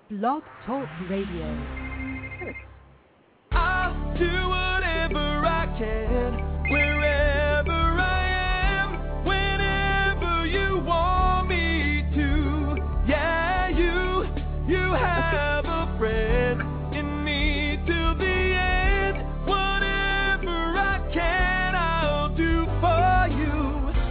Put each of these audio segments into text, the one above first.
Blog Talk Radio. I'll do whatever I can, wherever I am, whenever you want me to. Yeah, you have a friend in me till the end. Whatever I can, I'll do for you.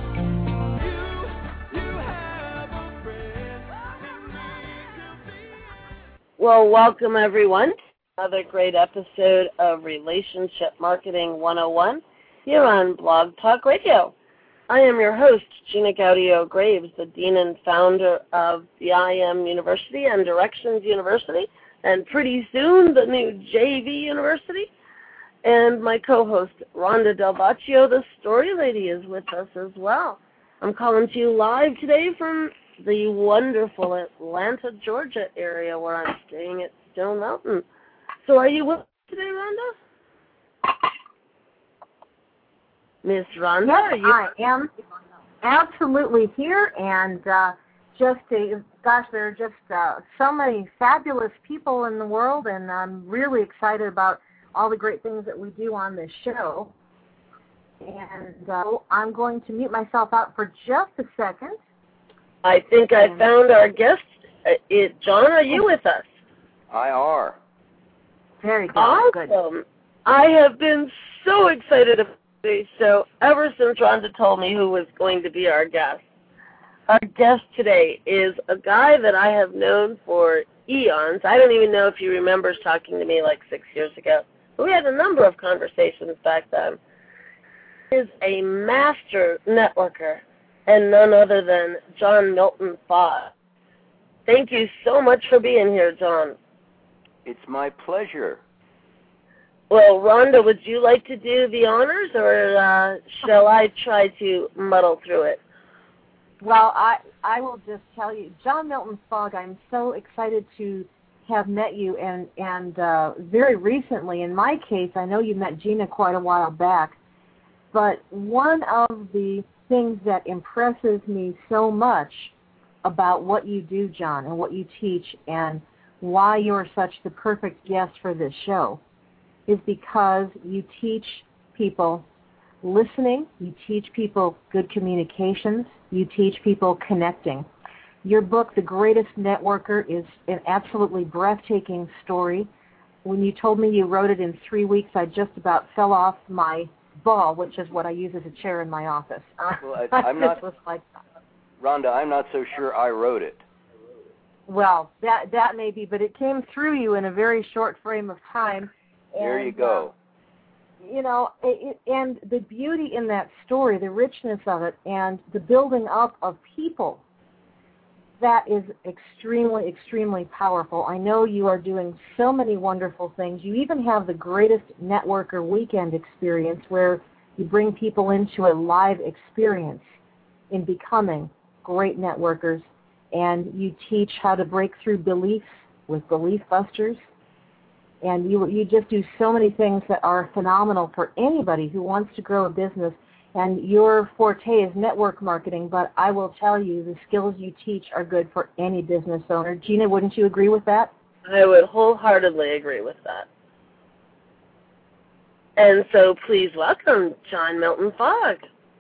You have a friend in me till the end. Well, welcome everyone. Another great episode of Relationship Marketing 101 here on Blog Talk Radio. I am your host, Gina Gaudio-Graves, the Dean and Founder of the IM University and Directions University, and pretty soon the new JV University. And my co-host, Rhonda Del Baccio, the Story Lady, is with us as well. I'm calling to you live today from the wonderful Atlanta, Georgia area where I'm staying at Stone Mountain. So are you with us today, Rhonda? Miss Rhonda, Yes, are you? I am absolutely here, and gosh, there are just so many fabulous people in the world, and I'm really excited about all the great things that we do on this show. And I'm going to mute myself out for just a second. I think I found our guest. John, are you with us? I are. Very good. Awesome. Good. I have been so excited about this show ever since Rhonda told me who was going to be our guest. Our guest today is a guy that I have known for eons. I don't even know if he remembers talking to me like 6 years ago. But we had a number of conversations back then. He is a master networker and none other than John Milton Fogg. Thank you so much for being here, John. It's my pleasure. Well, Rhonda, would you like to do the honors, or shall I try to muddle through it? Well, I will just tell you, John Milton Fogg, I'm so excited to have met you, and very recently, in my case, I know you met Gina quite a while back, but one of the things that impresses me so much about what you do, John, and what you teach, and why you're such the perfect guest for this show is because you teach people listening, you teach people good communications, you teach people connecting. Your book, The Greatest Networker, is an absolutely breathtaking story. When you told me you wrote it in 3 weeks, I just about fell off my ball, which is what I use as a chair in my office. Well, I'm not, Rhonda, I'm not so sure I wrote it. Well, that may be, but it came through you in a very short frame of time. There you go. And the beauty in that story, the richness of it, and the building up of people, that is extremely, extremely powerful. I know you are doing so many wonderful things. You even have the Greatest Networker Weekend experience where you bring people into a live experience in becoming great networkers, and you teach how to break through beliefs with Belief Busters. And you just do so many things that are phenomenal for anybody who wants to grow a business. And your forte is network marketing, but I will tell you the skills you teach are good for any business owner. Gina, wouldn't you agree with that? I would wholeheartedly agree with that. And so please welcome John Milton Fogg.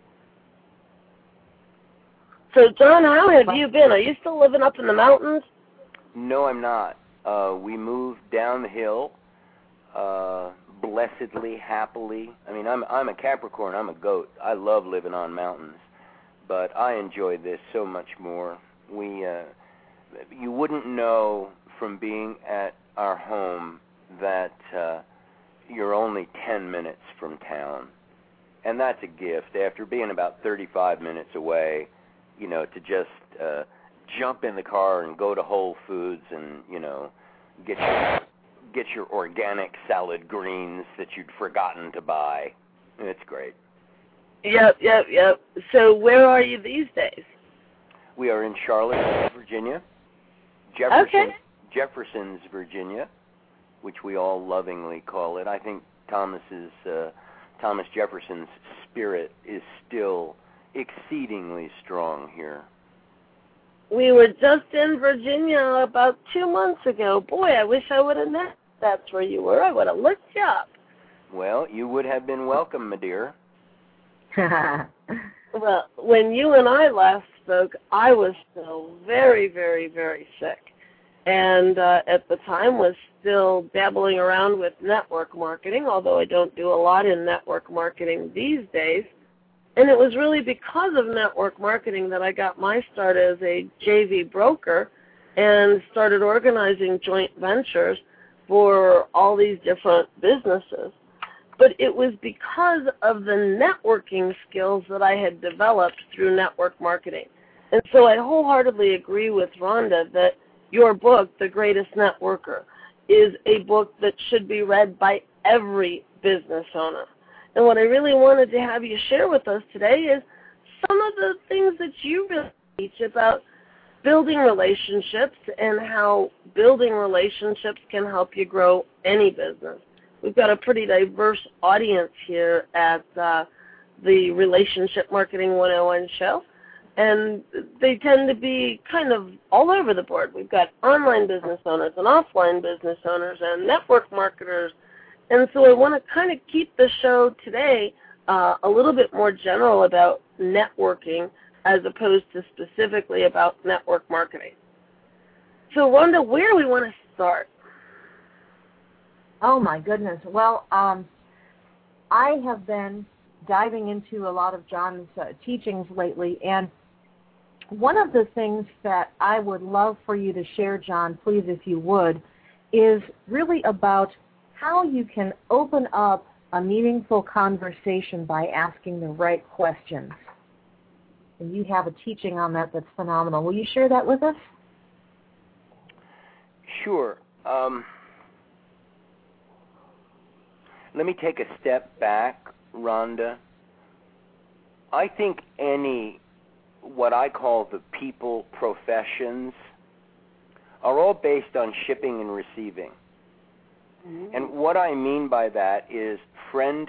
So, John, how have you been? Are you still living up in the mountains? No, I'm not. We moved down the hill, blessedly, happily. I mean, I'm a Capricorn. I'm a goat. I love living on mountains, but I enjoy this so much more. You wouldn't know from being at our home that you're only 10 minutes from town, and that's a gift. After being about 35 minutes away, to just jump in the car and go to Whole Foods and, get your organic salad greens that you'd forgotten to buy. It's great. Yep. So where are you these days? We are in Charlotte, Virginia. Jefferson's, Virginia, which we all lovingly call it. I think Thomas Jefferson's spirit is still exceedingly strong here. We were just in Virginia about 2 months ago. Boy, I wish I would have known that's where you were. I would have looked you up. Well, you would have been welcome, my dear. Well, when you and I last spoke, I was still very, very, very sick. And at the time was still dabbling around with network marketing, although I don't do a lot in network marketing these days. And it was really because of network marketing that I got my start as a JV broker and started organizing joint ventures for all these different businesses. But it was because of the networking skills that I had developed through network marketing. And so I wholeheartedly agree with Rhonda that your book, The Greatest Networker, is a book that should be read by every business owner. And what I really wanted to have you share with us today is some of the things that you really teach about building relationships and how building relationships can help you grow any business. We've got a pretty diverse audience here at the Relationship Marketing 101 show, and they tend to be kind of all over the board. We've got online business owners and offline business owners and network marketers. And so I want to kind of keep the show today a little bit more general about networking as opposed to specifically about network marketing. So, Rhonda, where do we want to start? Oh, my goodness. Well, I have been diving into a lot of John's teachings lately, and one of the things that I would love for you to share, John, please, if you would, is really about how you can open up a meaningful conversation by asking the right questions. And you have a teaching on that that's phenomenal. Will you share that with us? Sure. Let me take a step back, Rhonda. I think what I call the people professions are all based on shipping and receiving. Mm-hmm. And what I mean by that is relation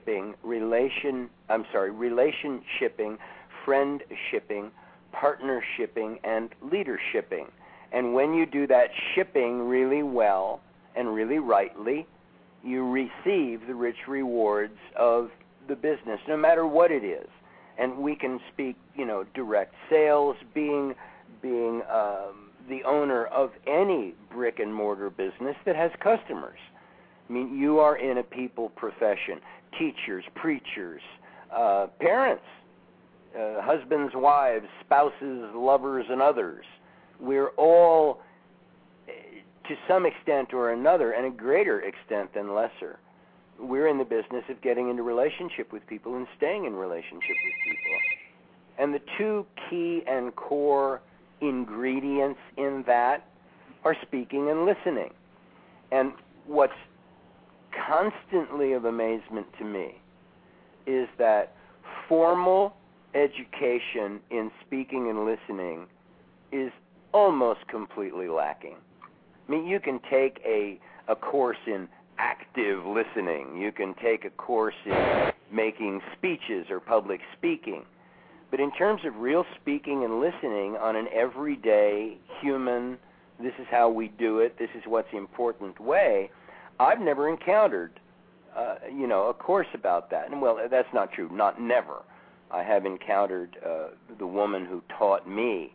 shipping, friend shipping, partner shipping, and leader shipping. And when you do that shipping really well and really rightly, you receive the rich rewards of the business, no matter what it is. And we can speak, direct sales, being the owner of any brick and mortar business that has customers. I mean, you are in a people profession. Teachers, preachers, parents, husbands, wives, spouses, lovers, and others. We're all, to some extent or another, and a greater extent than lesser, we're in the business of getting into relationship with people and staying in relationship with people. And the two key and core ingredients in that are speaking and listening. And what's constantly of amazement to me is that formal education in speaking and listening is almost completely lacking. I mean, you can take a course in active listening. You can take a course in making speeches or public speaking. But in terms of real speaking and listening on an everyday human, this is how we do it, this is what's important way, I've never encountered, a course about that. And, well, that's not true, not never. I have encountered the woman who taught me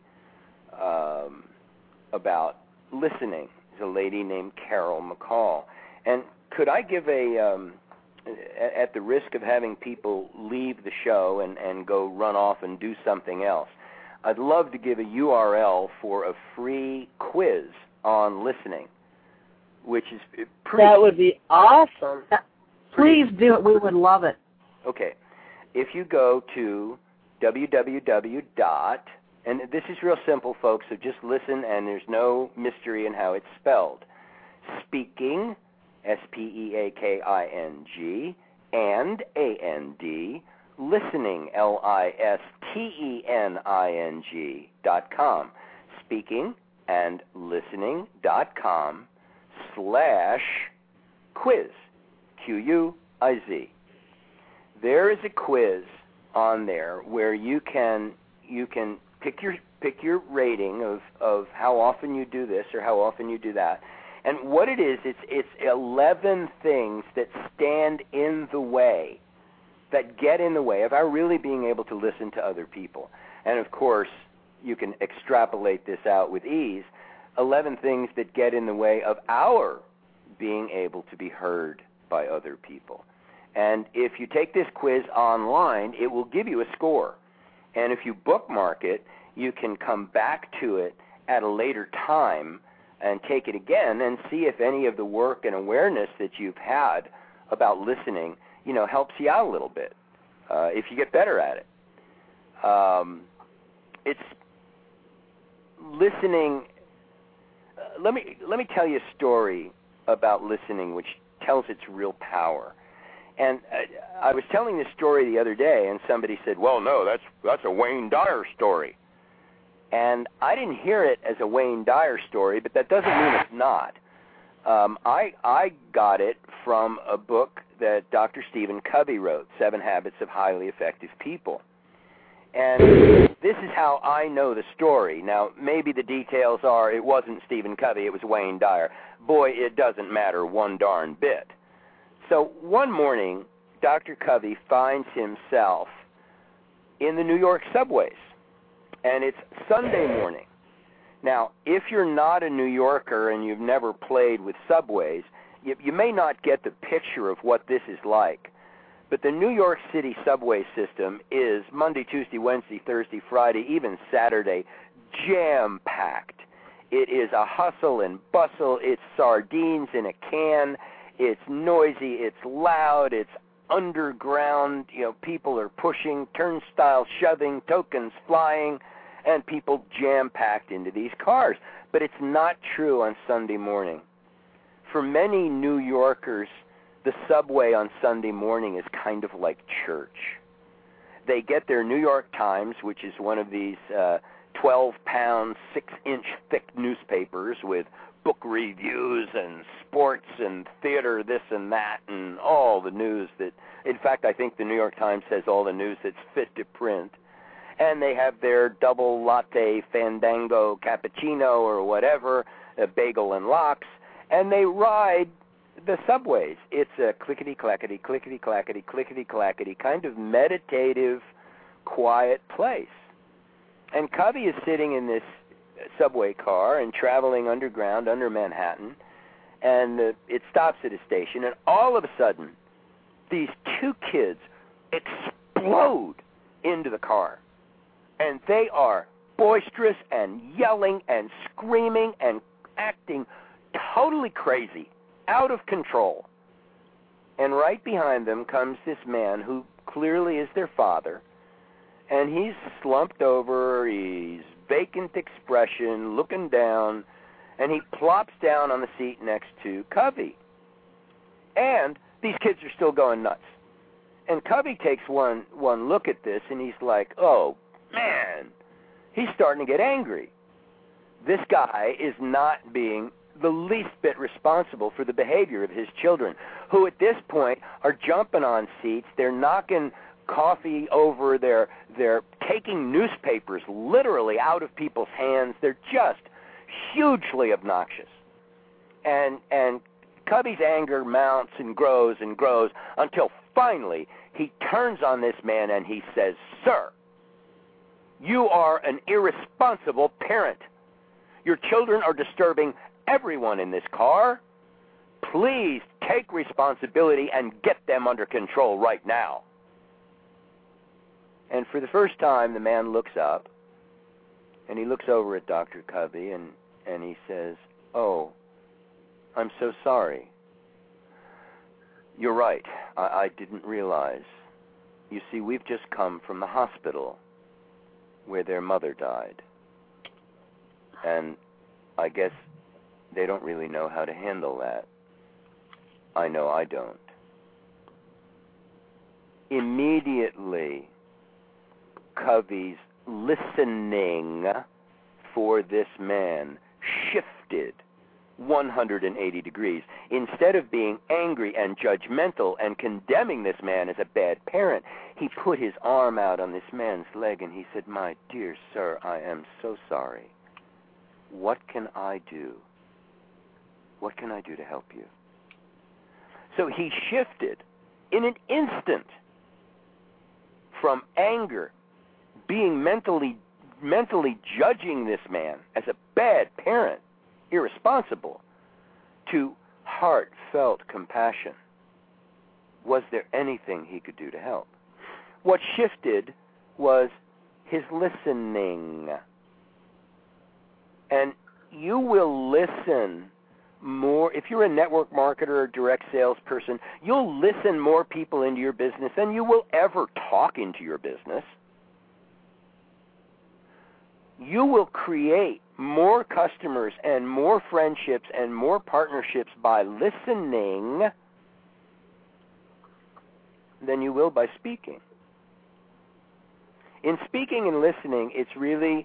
about listening. Is a lady named Carol McCall. And could I give at the risk of having people leave the show and go run off and do something else, I'd love to give a URL for a free quiz on listening, which is pretty... That would be awesome. Please do it. We would love it. Okay. If you go to www. And this is real simple, folks, so just listen, and there's no mystery in how it's spelled. Speaking, SPEAKING, and AND, listening, LISTENING.com. Speaking and listening.com/quiz, QUIZ. There is a quiz on there where you can pick pick your rating of how often you do this or how often you do that. And what it is, it's 11 things that stand in the way, that get in the way of our really being able to listen to other people. And, of course, you can extrapolate this out with ease, 11 things that get in the way of our being able to be heard by other people. And if you take this quiz online, it will give you a score. And if you bookmark it, you can come back to it at a later time and take it again and see if any of the work and awareness that you've had about listening, helps you out a little bit, if you get better at it. It's listening. Let me tell you a story about listening, which tells its real power. And I was telling this story the other day, and somebody said, "Well, no, that's a Wayne Dyer story." And I didn't hear it as a Wayne Dyer story, but that doesn't mean it's not. I got it from a book that Dr. Stephen Covey wrote, 7 Habits of Highly Effective People. And this is how I know the story. Now, maybe the details are it wasn't Stephen Covey, it was Wayne Dyer. Boy, it doesn't matter one darn bit. So one morning, Dr. Covey finds himself in the New York subways, and it's Sunday morning. Now, if you're not a New Yorker and you've never played with subways, you may not get the picture of what this is like. But the New York City subway system is Monday, Tuesday, Wednesday, Thursday, Friday, even Saturday, jam-packed. It is a hustle and bustle. It's sardines in a can. It's noisy. It's loud. It's underground. People are pushing, turnstile shoving, tokens flying, and people jam-packed into these cars. But it's not true on Sunday morning. For many New Yorkers, the subway on Sunday morning is kind of like church. They get their New York Times, which is one of these 12-pound, 6-inch thick newspapers with book reviews and sports and theater, this and that, and all the news that, in fact, I think the New York Times has all the news that's fit to print. And they have their double latte fandango cappuccino or whatever, a bagel and lox, and they ride the subways. It's a clickety-clackety, clickety-clackety, clickety-clackety, kind of meditative, quiet place. And Covey is sitting in this subway car and traveling underground under Manhattan, and it stops at a station, and all of a sudden, these two kids explode into the car. And they are boisterous and yelling and screaming and acting totally crazy, out of control. And right behind them comes this man who clearly is their father, and he's slumped over, he's vacant expression, looking down, and he plops down on the seat next to Covey. And these kids are still going nuts. And Covey takes one look at this, and he's like, oh, man, he's starting to get angry. This guy is not being the least bit responsible for the behavior of his children, who at this point are jumping on seats, they're knocking coffee over, they're taking newspapers literally out of people's hands. They're just hugely obnoxious. And Covey's anger mounts and grows until finally he turns on this man and he says, "Sir, you are an irresponsible parent. Your children are disturbing everyone in this car. Please take responsibility and get them under control right now." And for the first time, the man looks up, and he looks over at Dr. Covey, and he says, "Oh, I'm so sorry. You're right. I didn't realize. You see, we've just come from the hospital where their mother died. And I guess they don't really know how to handle that. I know I don't." Immediately, Covey's listening for this man shifted 180 degrees. Instead of being angry and judgmental and condemning this man as a bad parent, he put his arm out on this man's leg and he said, "My dear sir, I am so sorry. What can I do? What can I do to help you?" So he shifted in an instant from anger, being mentally judging this man as a bad parent, irresponsible, to heartfelt compassion. Was there anything he could do to help? What shifted was his listening. And you will listen more. If you're a network marketer or direct salesperson, you'll listen more people into your business than you will ever talk into your business. You will create more customers and more friendships and more partnerships by listening than you will by speaking. In speaking and listening, it's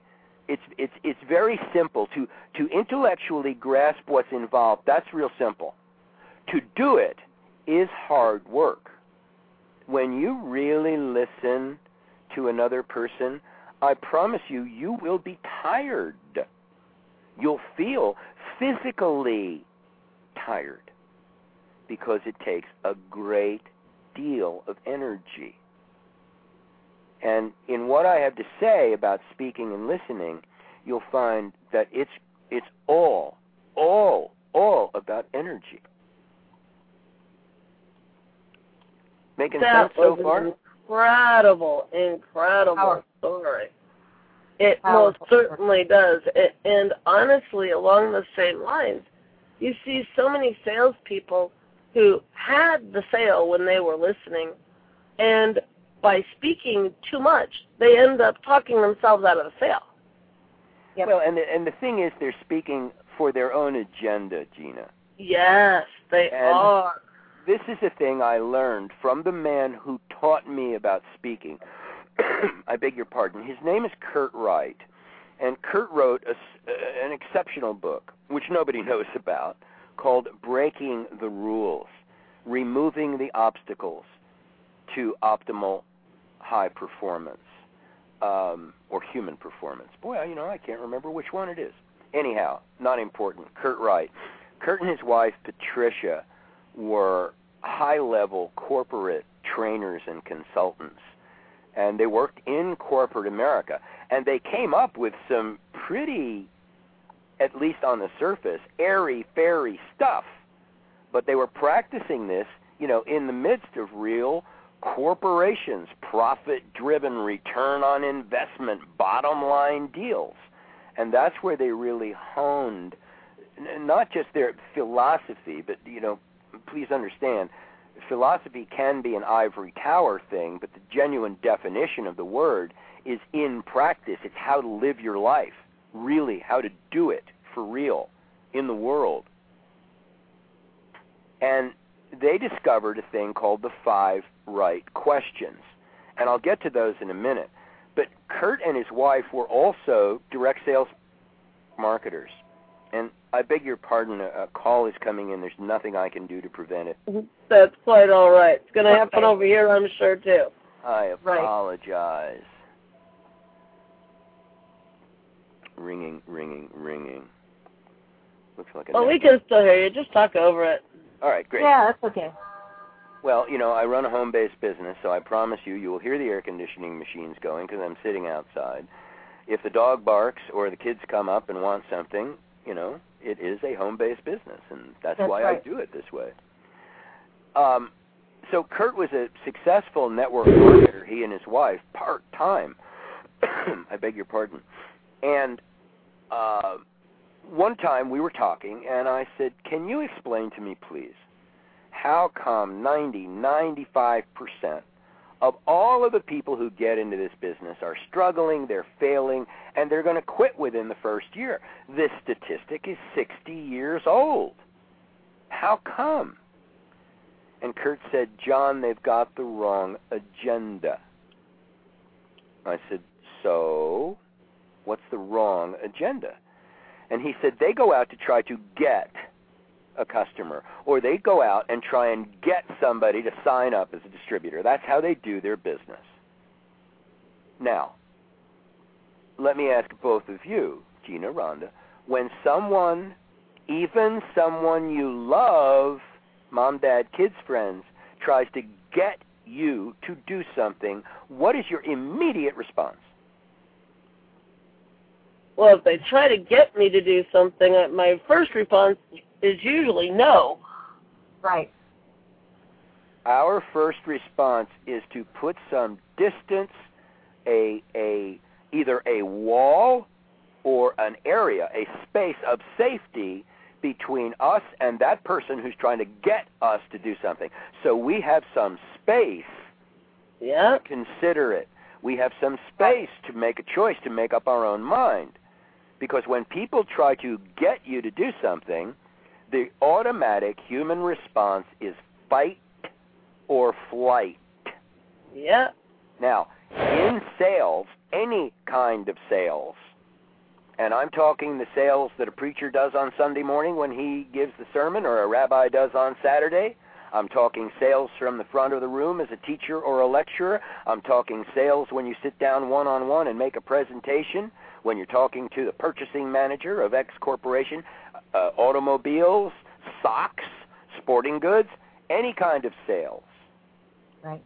very simple to intellectually grasp what's involved. That's real simple. To do it is hard work. When you really listen to another person, I promise you, you will be tired. You'll feel physically tired because it takes a great deal of energy. And in what I have to say about speaking and listening, you'll find that it's all about energy. Making sense so far? Incredible story. It most certainly does. And honestly, along the same lines, you see so many salespeople who had the sale when they were listening, and by speaking too much, they end up talking themselves out of the sale. Yep. Well, and the thing is, they're speaking for their own agenda, Gina. Yes, they are. This is a thing I learned from the man who taught me about speaking. I beg your pardon. His name is Kurt Wright, and Kurt wrote an exceptional book, which nobody knows about, called Breaking the Rules, Removing the Obstacles to Optimal High Performance, or Human Performance. Boy, I can't remember which one it is. Anyhow, not important. Kurt Wright. Kurt and his wife, Patricia, were high-level corporate trainers and consultants, and they worked in corporate America, and they came up with some pretty, at least on the surface, airy-fairy stuff, but they were practicing this, in the midst of real corporations, profit-driven return on investment, bottom-line deals, and that's where they really honed not just their philosophy, but, please understand, philosophy can be an ivory tower thing, but the genuine definition of the word is in practice. It's how to live your life, really, how to do it for real in the world. And they discovered a thing called the 5 right questions, and I'll get to those in a minute. But Kurt and his wife were also direct sales marketers. And I beg your pardon, a call is coming in. There's nothing I can do to prevent it. That's quite all right. It's going to happen over here, I'm sure, too. I apologize. Ringing. Looks like a we can still hear you. Just talk over it. All right, great. Yeah, that's okay. Well, I run a home-based business, so I promise you will hear the air conditioning machines going because I'm sitting outside. If the dog barks or the kids come up and want something, it is a home-based business, and that's why right. I do it this way. So Kurt was a successful network marketer, he and his wife, part-time. I beg your pardon. And one time we were talking, and I said, can you explain to me, please, how come 95% of all of the people who get into this business are struggling, they're failing, and they're going to quit within the first year? This statistic is 60 years old. How come? And Kurt said, John, they've got the wrong agenda. I said, what's the wrong agenda? And he said, they go out to try to get a customer, or they go out and try and get somebody to sign up as a distributor. That's how they do their business. Now, let me ask both of you, Gina, Rhonda, when someone, even someone you love, mom, dad, kids, friends, tries to get you to do something, what is your immediate response? Well, if they try to get me to do something, my first response is usually no. Right. Our first response is to put some distance, either a wall or an area, a space of safety between us and that person who's trying to get us to do something. So we have some space to consider it. We have some space to make a choice, to make up our own mind. Because when people try to get you to do something, the automatic human response is fight or flight. Yeah. Now, in sales, any kind of sales, and I'm talking the sales that a preacher does on Sunday morning when he gives the sermon, or a rabbi does on Saturday. I'm talking sales from the front of the room as a teacher or a lecturer. I'm talking sales when you sit down one-on-one and make a presentation, when you're talking to the purchasing manager of X corporation, automobiles, socks, sporting goods, any kind of sales. Right.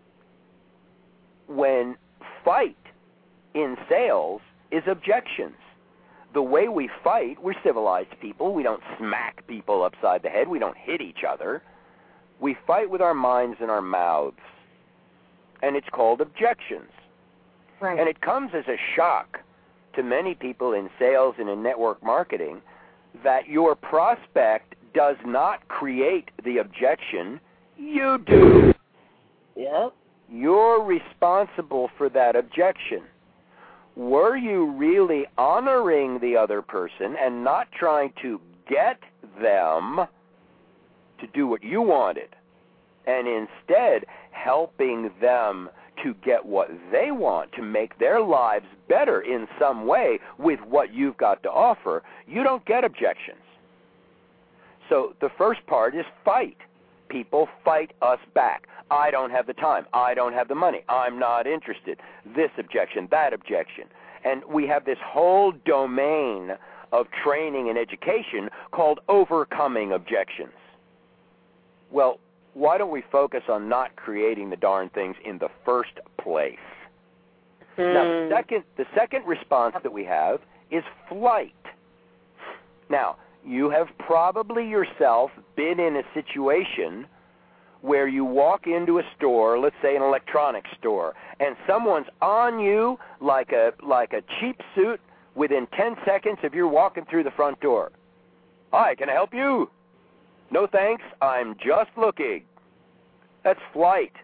When fight in sales is objections. The way we fight, we're civilized people. We don't smack people upside the head. We don't hit each other. We fight with our minds and our mouths. And it's called objections. Right. And it comes as a shock to many people in sales and in network marketing that your prospect does not create the objection. You do. Yeah. You're responsible for that objection. Were you really honoring the other person and not trying to get them to do what you wanted, and instead helping them to get what they want, to make their lives better in some way with what you've got to offer, you don't get objections. So the first part is fight. People fight us back. I don't have the time. I don't have the money. I'm not interested. This objection, that objection. And we have this whole domain of training and education called overcoming objections. Well, why don't we focus on not creating the darn things in the first place? Now, the second response that we have is flight. Now, you have probably yourself been in a situation where you walk into a store, let's say an electronics store, and someone's on you like a cheap suit within 10 seconds of you walking through the front door. Hi, can I help you? No thanks, I'm just looking. That's flight.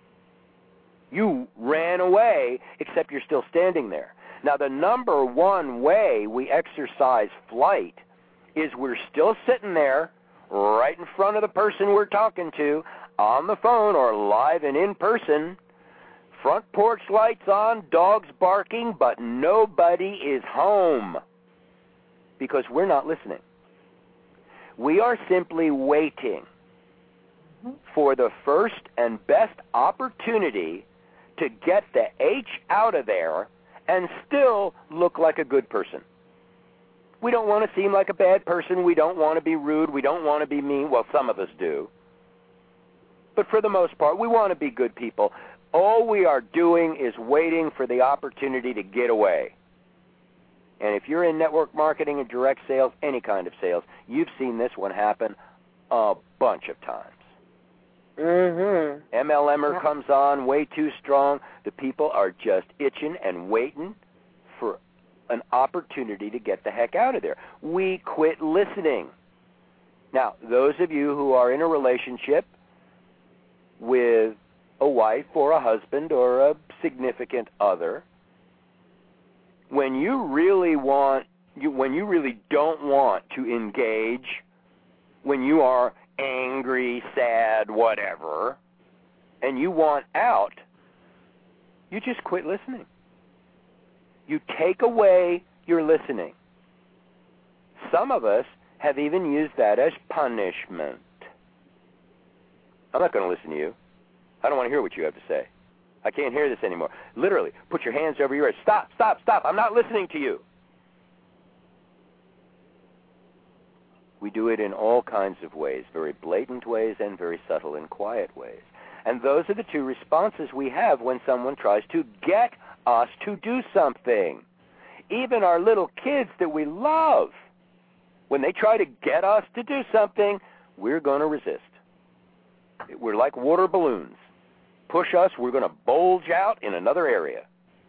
You ran away, except you're still standing there. Now, the number one way we exercise flight is we're still sitting there right in front of the person we're talking to, on the phone or live and in person, front porch lights on, dogs barking, but nobody is home because we're not listening. We are simply waiting for the first and best opportunity to get the H out of there and still look like a good person. We don't want to seem like a bad person. We don't want to be rude. We don't want to be mean. Well, some of us do. But for the most part, we want to be good people. All we are doing is waiting for the opportunity to get away. And if you're in network marketing and direct sales, any kind of sales, you've seen this one happen a bunch of times. MLMer comes on way too strong. The people are just itching and waiting for an opportunity to get the heck out of there. We quit listening. Now, those of you who are in a relationship with a wife or a husband or a significant other, when you really don't want to engage, when you are angry, sad, whatever, and you want out, you just quit listening. You take away your listening. Some of us have even used that as punishment. I'm not going to listen to you. I don't want to hear what you have to say. I can't hear this anymore. Literally, put your hands over your ears. Stop, stop, stop. I'm not listening to you. We do it in all kinds of ways, very blatant ways and very subtle and quiet ways. And those are the two responses we have when someone tries to get us to do something. Even our little kids that we love, when they try to get us to do something, we're going to resist. We're like water balloons. Push us, we're going to bulge out in another area.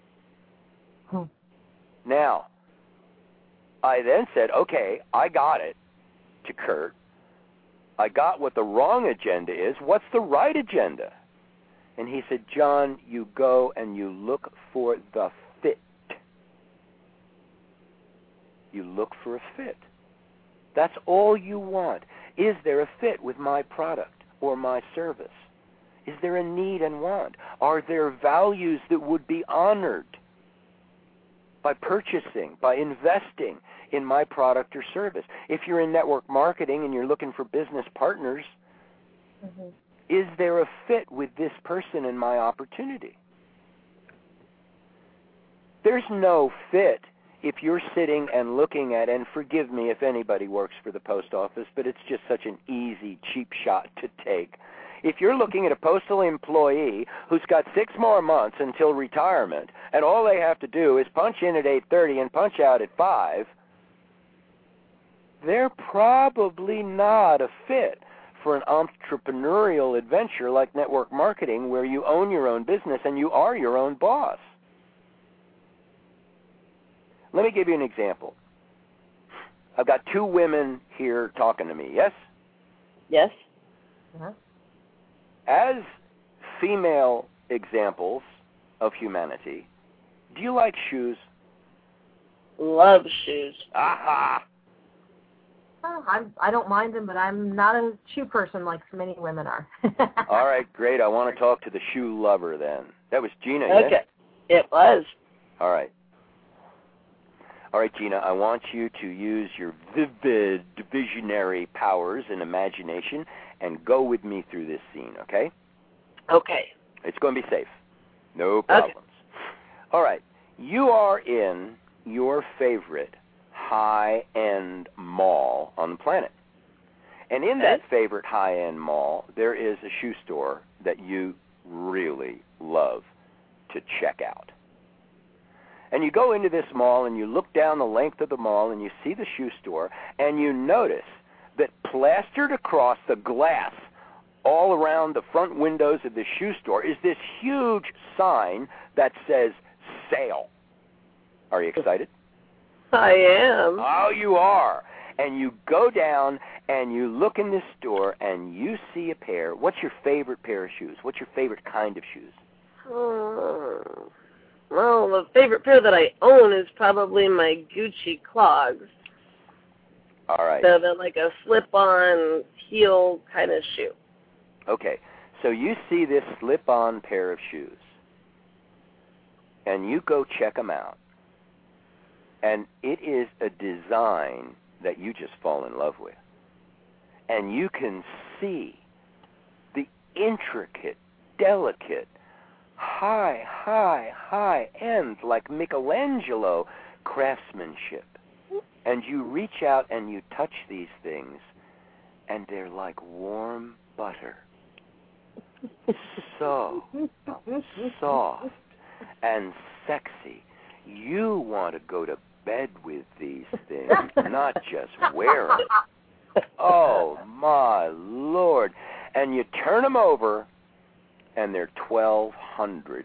Now, I then said, okay, I got it, to Kurt. I got what the wrong agenda is. What's the right agenda? And he said, John, you go and you look for the fit. You look for a fit. That's all you want. Is there a fit with my product or my service? Is there a need and want? Are there values that would be honored by purchasing, by investing in my product or service? If you're in network marketing and you're looking for business partners, is there a fit with this person and my opportunity? There's no fit if you're sitting and looking at, and forgive me if anybody works for the post office, but it's just such an easy, cheap shot to take. If you're looking at a postal employee who's got 6 more months until retirement, and all they have to do is punch in at 8:30 and punch out at 5, they're probably not a fit for an entrepreneurial adventure like network marketing, where you own your own business and you are your own boss. Let me give you an example. I've got 2 women here talking to me, yes? Yes. As female examples of humanity, do you like shoes? Love shoes. Aha! I don't mind them, but I'm not a shoe person like many women are. All right, great. I want to talk to the shoe lover then. That was Gina, Okay. yes? It was. All right. All right, Gina, I want you to use your vivid visionary powers and imagination and go with me through this scene, okay? Okay. It's going to be safe. No problems. Okay. All right. You are in your favorite high-end mall on the planet. And in that favorite high-end mall, there is a shoe store that you really love to check out. And you go into this mall and you look down the length of the mall and you see the shoe store and you notice that plastered across the glass all around the front windows of the shoe store is this huge sign that says sale. Are you excited? I am. Oh, you are. And you go down and you look in this store and you see a pair. What's your favorite pair of shoes? What's your favorite kind of shoes? Well, the favorite pair that I own is probably my Gucci clogs. All right. So they're like a slip-on heel kind of shoe. Okay. So you see this slip-on pair of shoes, and you go check them out. And it is a design that you just fall in love with. And you can see the intricate, delicate, high-end, like Michelangelo craftsmanship. And you reach out and you touch these things, and they're like warm butter. So soft and sexy. You want to go to bed with these things, not just wear them. Oh, my Lord. And you turn them over, and they're $1,200.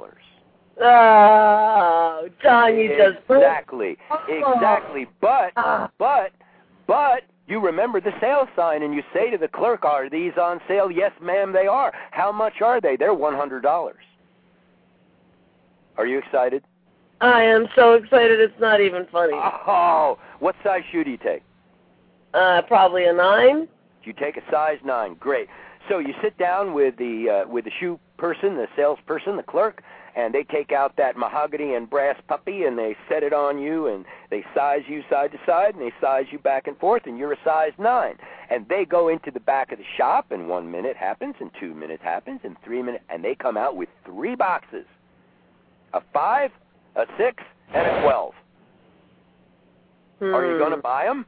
Oh, John, you just... Exactly. But you remember the sale sign, and you say to the clerk, are these on sale? Yes, ma'am, they are. How much are they? They're $100. Are you excited? I am so excited it's not even funny. Oh, what size shoe do you take? Probably a 9. You take a size 9. Great. So you sit down with the shoe person, the salesperson, the clerk, and they take out that mahogany and brass puppy and they set it on you and they size you side to side and they size you back and forth and you're a size 9. And they go into the back of the shop and 1 minute happens and 2 minutes happens and 3 minutes and they come out with 3 boxes, a 5, a 6, and a 12. Are you going to buy them?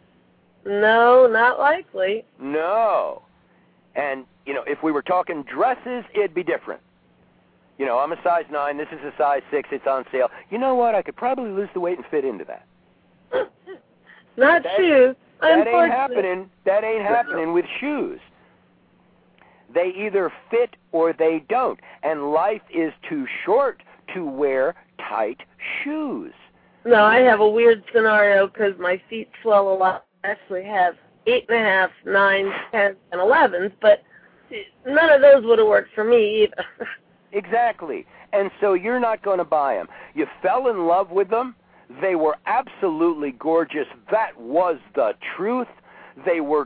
No, not likely. No. And, you know, if we were talking dresses, it'd be different. You know, I'm a size 9, this is a size 6, it's on sale. You know what? I could probably lose the weight and fit into that. Not shoes. That ain't happening. That ain't happening with shoes. They either fit or they don't. And life is too short to wear tight shoes. No, I have a weird scenario because my feet swell a lot. I actually have 8.5, 9, 10, and 11s, but none of those would have worked for me either. Exactly. And so you're not going to buy them. You fell in love with them. They were absolutely gorgeous. That was the truth. They were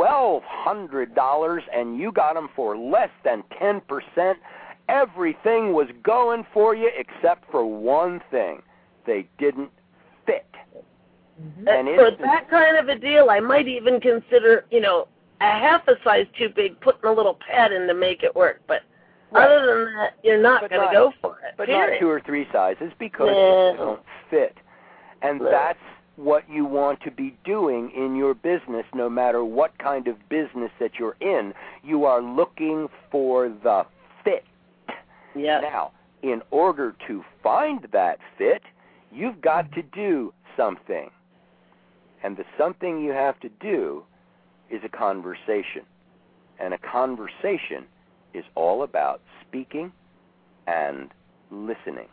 $1,200, and you got them for less than 10%. Everything was going for you except for one thing. They didn't fit. Mm-hmm. And for that kind of a deal, I might even consider, you know, a half a size too big, putting a little pad in to make it work. But other than that, you're not going to go for it. But not 2 or 3 sizes because they don't fit. And that's what you want to be doing in your business, no matter what kind of business that you're in. You are looking for the fit. Yes. Now, in order to find that fit, you've got to do something. And the something you have to do is a conversation. And a conversation is all about speaking and listening.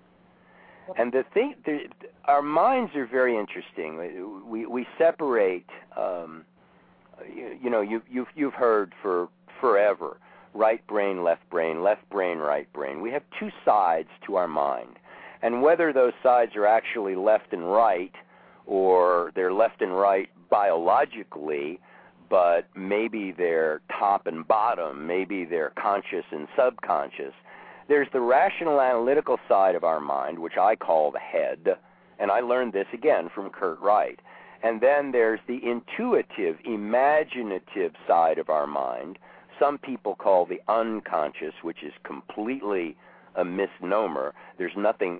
And the thing, our minds are very interesting. We separate. You know, you've heard for forever, right brain, left brain, right brain. We have 2 sides to our mind, and whether those sides are actually left and right, or they're left and right biologically, but maybe they're top and bottom, maybe they're conscious and subconscious. There's the rational analytical side of our mind, which I call the head, and I learned this again from Kurt Wright. And then there's the intuitive, imaginative side of our mind. Some people call the unconscious, which is completely a misnomer. There's nothing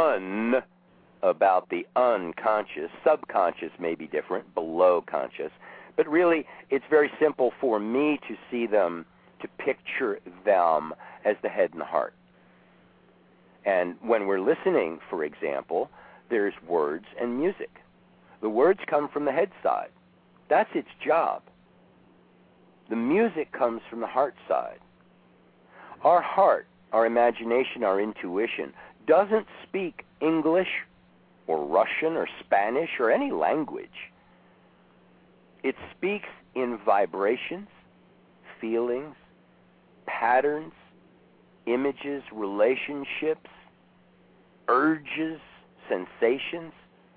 about the unconscious. Subconscious may be different, below conscious. But really, it's very simple for me to see them, to picture them as the head and the heart. And when we're listening, for example, there's words and music. The words come from the head side. That's its job. The music comes from the heart side. Our heart, our imagination, our intuition doesn't speak English or Russian or Spanish or any language. It speaks in vibrations, feelings, patterns, images, relationships, urges, sensations.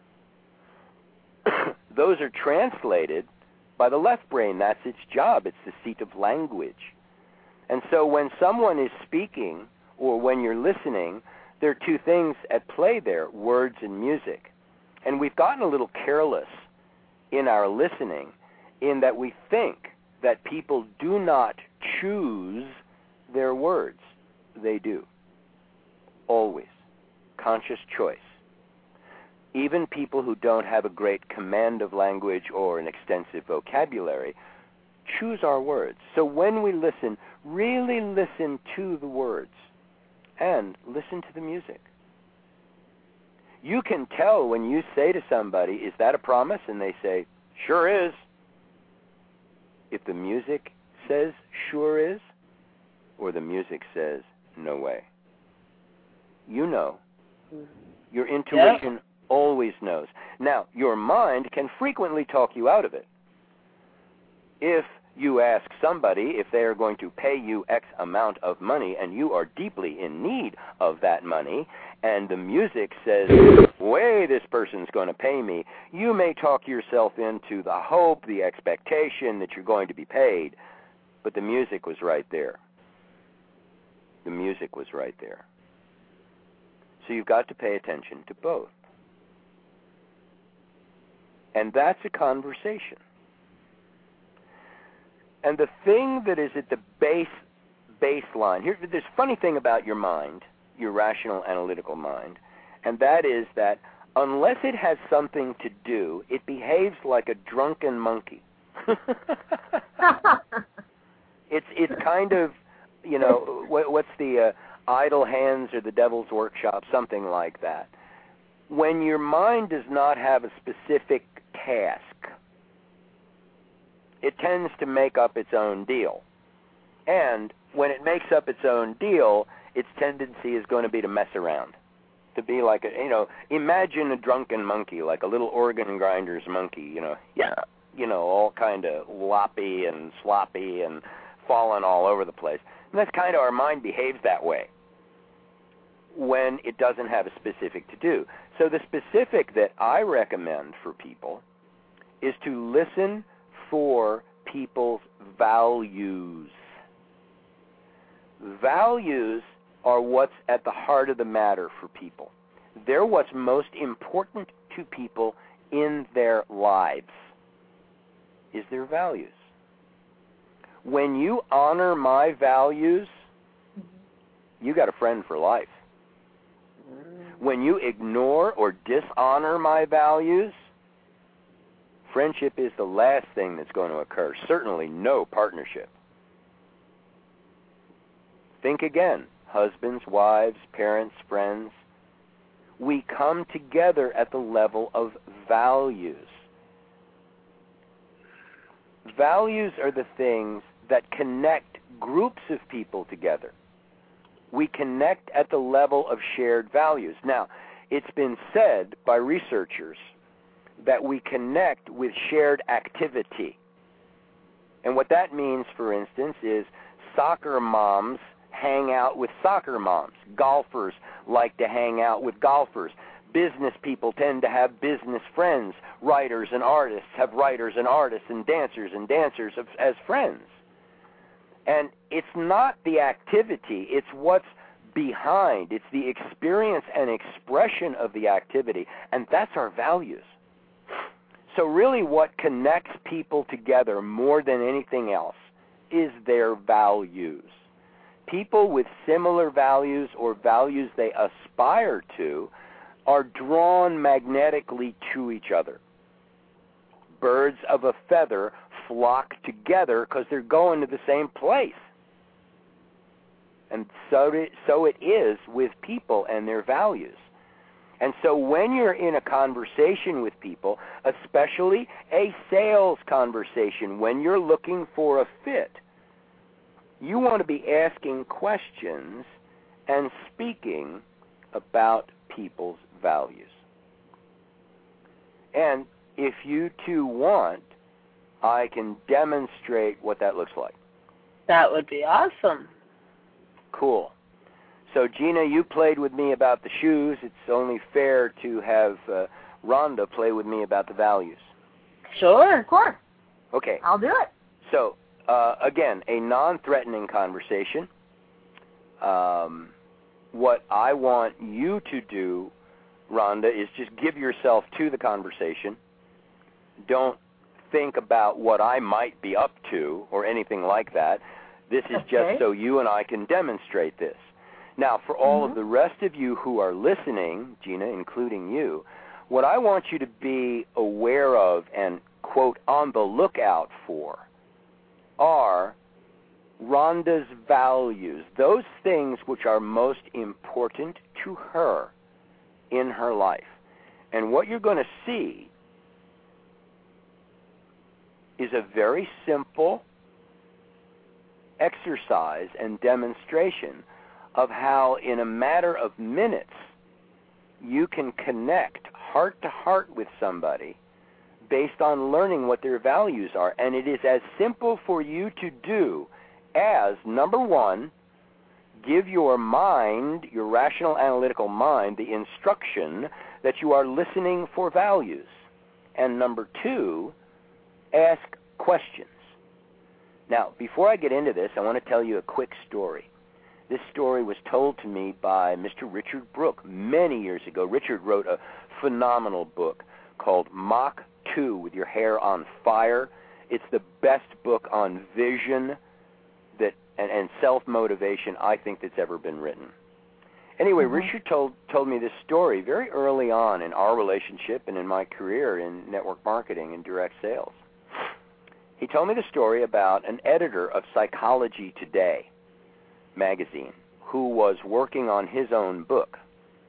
Those are translated by the left brain. That's its job. It's the seat of language. And so when someone is speaking or when you're listening, there are 2 things at play there, words and music. And we've gotten a little careless in our listening in that we think that people do not choose their words. They do. Always. Conscious choice. Even people who don't have a great command of language or an extensive vocabulary choose our words. So when we listen, really listen to the words and listen to the music. You can tell when you say to somebody, is that a promise? And they say, sure is. If the music says sure is, or the music says no way. You know. Your intuition always knows. Now, your mind can frequently talk you out of it. If you ask somebody if they are going to pay you X amount of money and you are deeply in need of that money, and the music says, way, this person's going to pay me, you may talk yourself into the hope, the expectation that you're going to be paid, but the music was right there. The music was right there. So you've got to pay attention to both. And that's a conversation. And the thing that is at the baseline, here's this funny thing about your mind, your rational analytical mind, and that is that unless it has something to do, it behaves like a drunken monkey. It's kind of, you know, what's the idle hands or the devil's workshop, something like that. When your mind does not have a specific task, it tends to make up its own deal. And when it makes up its own deal, its tendency is going to be to mess around, to be like a, you know, imagine a drunken monkey, like a little organ grinder's monkey, you know, all kind of loppy and sloppy and falling all over the place. And that's kind of, our mind behaves that way when it doesn't have a specific to do. So the specific that I recommend for people is to listen for people's values. Values are what's at the heart of the matter for people. They're what's most important to people in their lives, is their values. When you honor my values, you got a friend for life. When you ignore or dishonor my values, friendship is the last thing that's going to occur. Certainly no partnership. Think again. Husbands, wives, parents, friends. We come together at the level of values. Values are the things that connect groups of people together. We connect at the level of shared values. Now, it's been said by researchers that we connect with shared activity. And what that means, for instance, is soccer moms hang out with soccer moms. Golfers like to hang out with golfers. Business people tend to have business friends. Writers and artists have writers and artists, and dancers as friends. And it's not the activity, it's what's behind. It's the experience and expression of the activity, and that's our values. So really what connects people together more than anything else is their values. People with similar values or values they aspire to are drawn magnetically to each other. Birds of a feather flock together because they're going to the same place. And so it is with people and their values. And so when you're in a conversation with people, especially a sales conversation, when you're looking for a fit, you want to be asking questions and speaking about people's values. And if you two want, I can demonstrate what that looks like. That would be awesome. Cool. So, Gina, you played with me about the shoes. It's only fair to have Rhonda play with me about the values. Sure. Of course. Okay. I'll do it. So, again, a non-threatening conversation. What I want you to do, Rhonda, is just give yourself to the conversation. Don't think about what I might be up to or anything like that. This is just so you and I can demonstrate this. Now, for all of the rest of you who are listening, Gina, including you, what I want you to be aware of and, quote, on the lookout for are Rhonda's values, those things which are most important to her in her life. And what you're going to see is a very simple exercise and demonstration of how in a matter of minutes you can connect heart to heart with somebody based on learning what their values are. And it is as simple for you to do as, number one, give your mind, your rational analytical mind, the instruction that you are listening for values. And number two, ask questions. Now, before I get into this, I want to tell you a quick story. This story was told to me by Mr. Richard Brooke many years ago. Richard wrote a phenomenal book called Mach 2 with Your Hair on Fire. It's the best book on vision and self-motivation I think that's ever been written. Anyway, Richard told me this story very early on in our relationship and in my career in network marketing and direct sales. He told me the story about an editor of Psychology Today magazine who was working on his own book.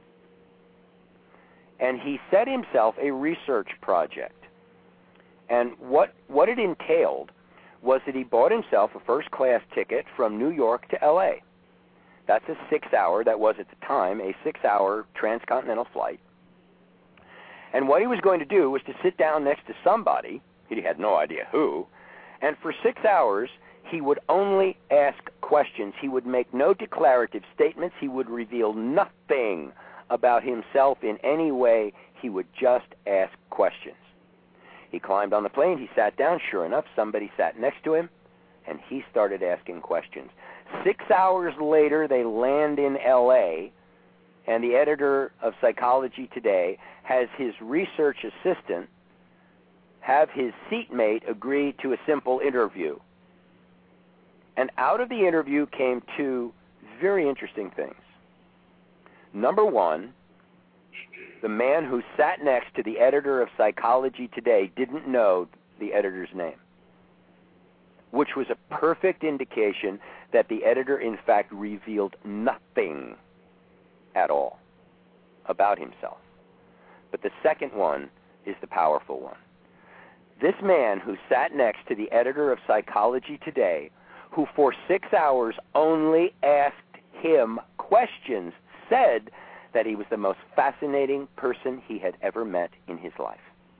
And he set himself a research project. And what it entailed was that he bought himself a first-class ticket from New York to L.A. That's a 6-hour, that was at the time, a 6-hour transcontinental flight. And what he was going to do was to sit down next to somebody, he had no idea who, and for 6 hours he would only ask questions. He would make no declarative statements. He would reveal nothing about himself in any way. He would just ask questions. He climbed on the plane. He sat down. Sure enough, somebody sat next to him, and he started asking questions. 6 hours later, they land in L.A., and the editor of Psychology Today has his research assistant have his seatmate agree to a simple interview. And out of the interview came two very interesting things. Number one, the man who sat next to the editor of Psychology Today didn't know the editor's name, which was a perfect indication that the editor, in fact, revealed nothing at all about himself. But the second one is the powerful one. This man who sat next to the editor of Psychology Today, who for 6 hours only asked him questions, said that he was the most fascinating person he had ever met in his life.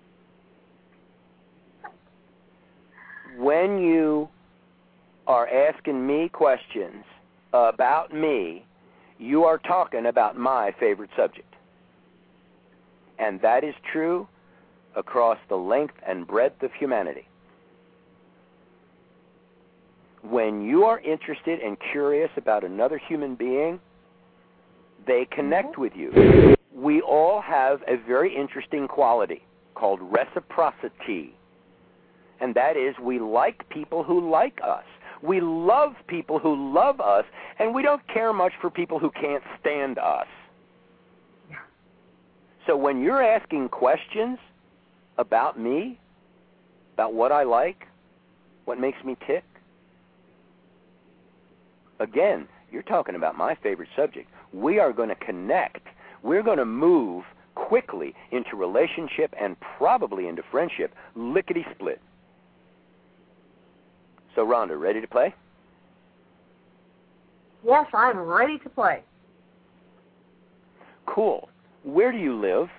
When you are asking me questions about me, you are talking about my favorite subject. And that is true across the length and breadth of humanity. When you are interested and curious about another human being, they connect with you. We all have a very interesting quality called reciprocity. And that is, we like people who like us. We love people who love us, and we don't care much for people who can't stand us. So when you're asking questions about me, about what I like, what makes me tick, again, you're talking about my favorite subject. We are going to connect. We're going to move quickly into relationship and probably into friendship, lickety-split. So, Rhonda, ready to play? Yes, I'm ready to play. Cool. Where do you live?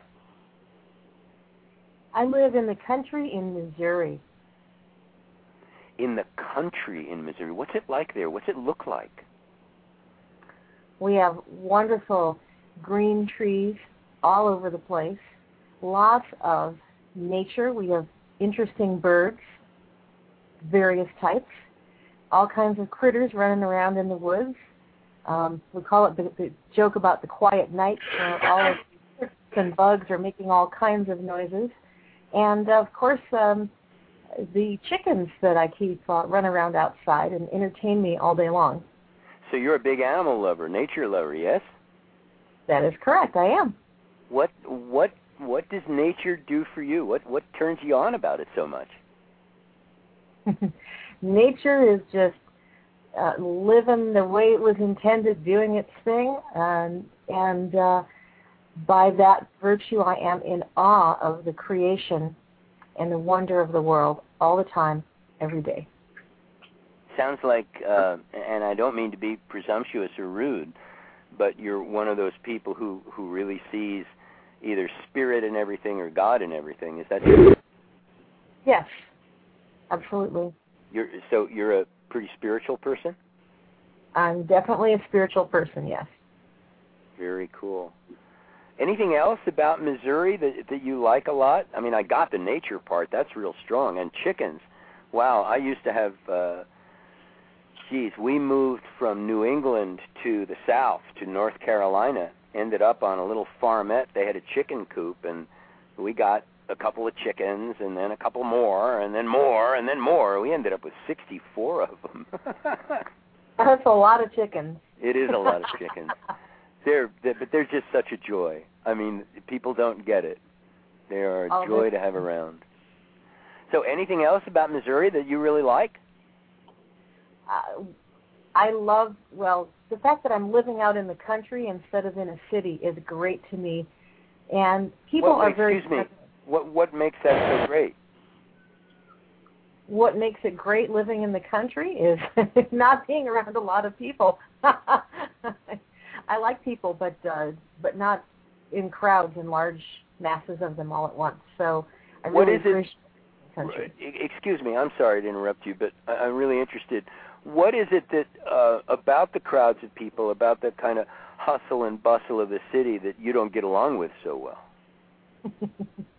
I live in the country in Missouri. In the country in Missouri. What's it like there? What's it look like? We have wonderful green trees all over the place, lots of nature. We have interesting birds, various types, all kinds of critters running around in the woods. We call it the joke about the quiet night, where all of the critters and bugs are making all kinds of noises. And, of course, the chickens that I keep run around outside and entertain me all day long. So you're a big animal lover, nature lover, yes? That is correct, I am. What does nature do for you? What turns you on about it so much? Nature is just living the way it was intended, doing its thing, and by that virtue I am in awe of the creation and the wonder of the world all the time, every day. Sounds like, and I don't mean to be presumptuous or rude, but you're one of those people who really sees either spirit in everything or God in everything. Is that true? Yes, absolutely. You're a pretty spiritual person? I'm definitely a spiritual person, yes. Very cool. Anything else about Missouri that you like a lot? I mean, I got the nature part. That's real strong. And chickens. Wow, I used to have Geez, we moved from New England to the South, to North Carolina, ended up on a little farmette. They had a chicken coop, and we got a couple of chickens, and then a couple more, and then more, and then more. We ended up with 64 of them. That's a lot of chickens. It is a lot of chickens. But they're just such a joy. I mean, people don't get it. They are a joy to have around. So anything else about Missouri that you really like? I love, the fact that I'm living out in the country instead of in a city is great to me. And people are very... Excuse me. What makes that so great? What makes it great living in the country is not being around a lot of people. I like people, but not in crowds and large masses of them all at once. So I really appreciate the country. Excuse me, I'm sorry to interrupt you, but I'm really interested. What is it that about the crowds of people, about the kind of hustle and bustle of the city that you don't get along with so well?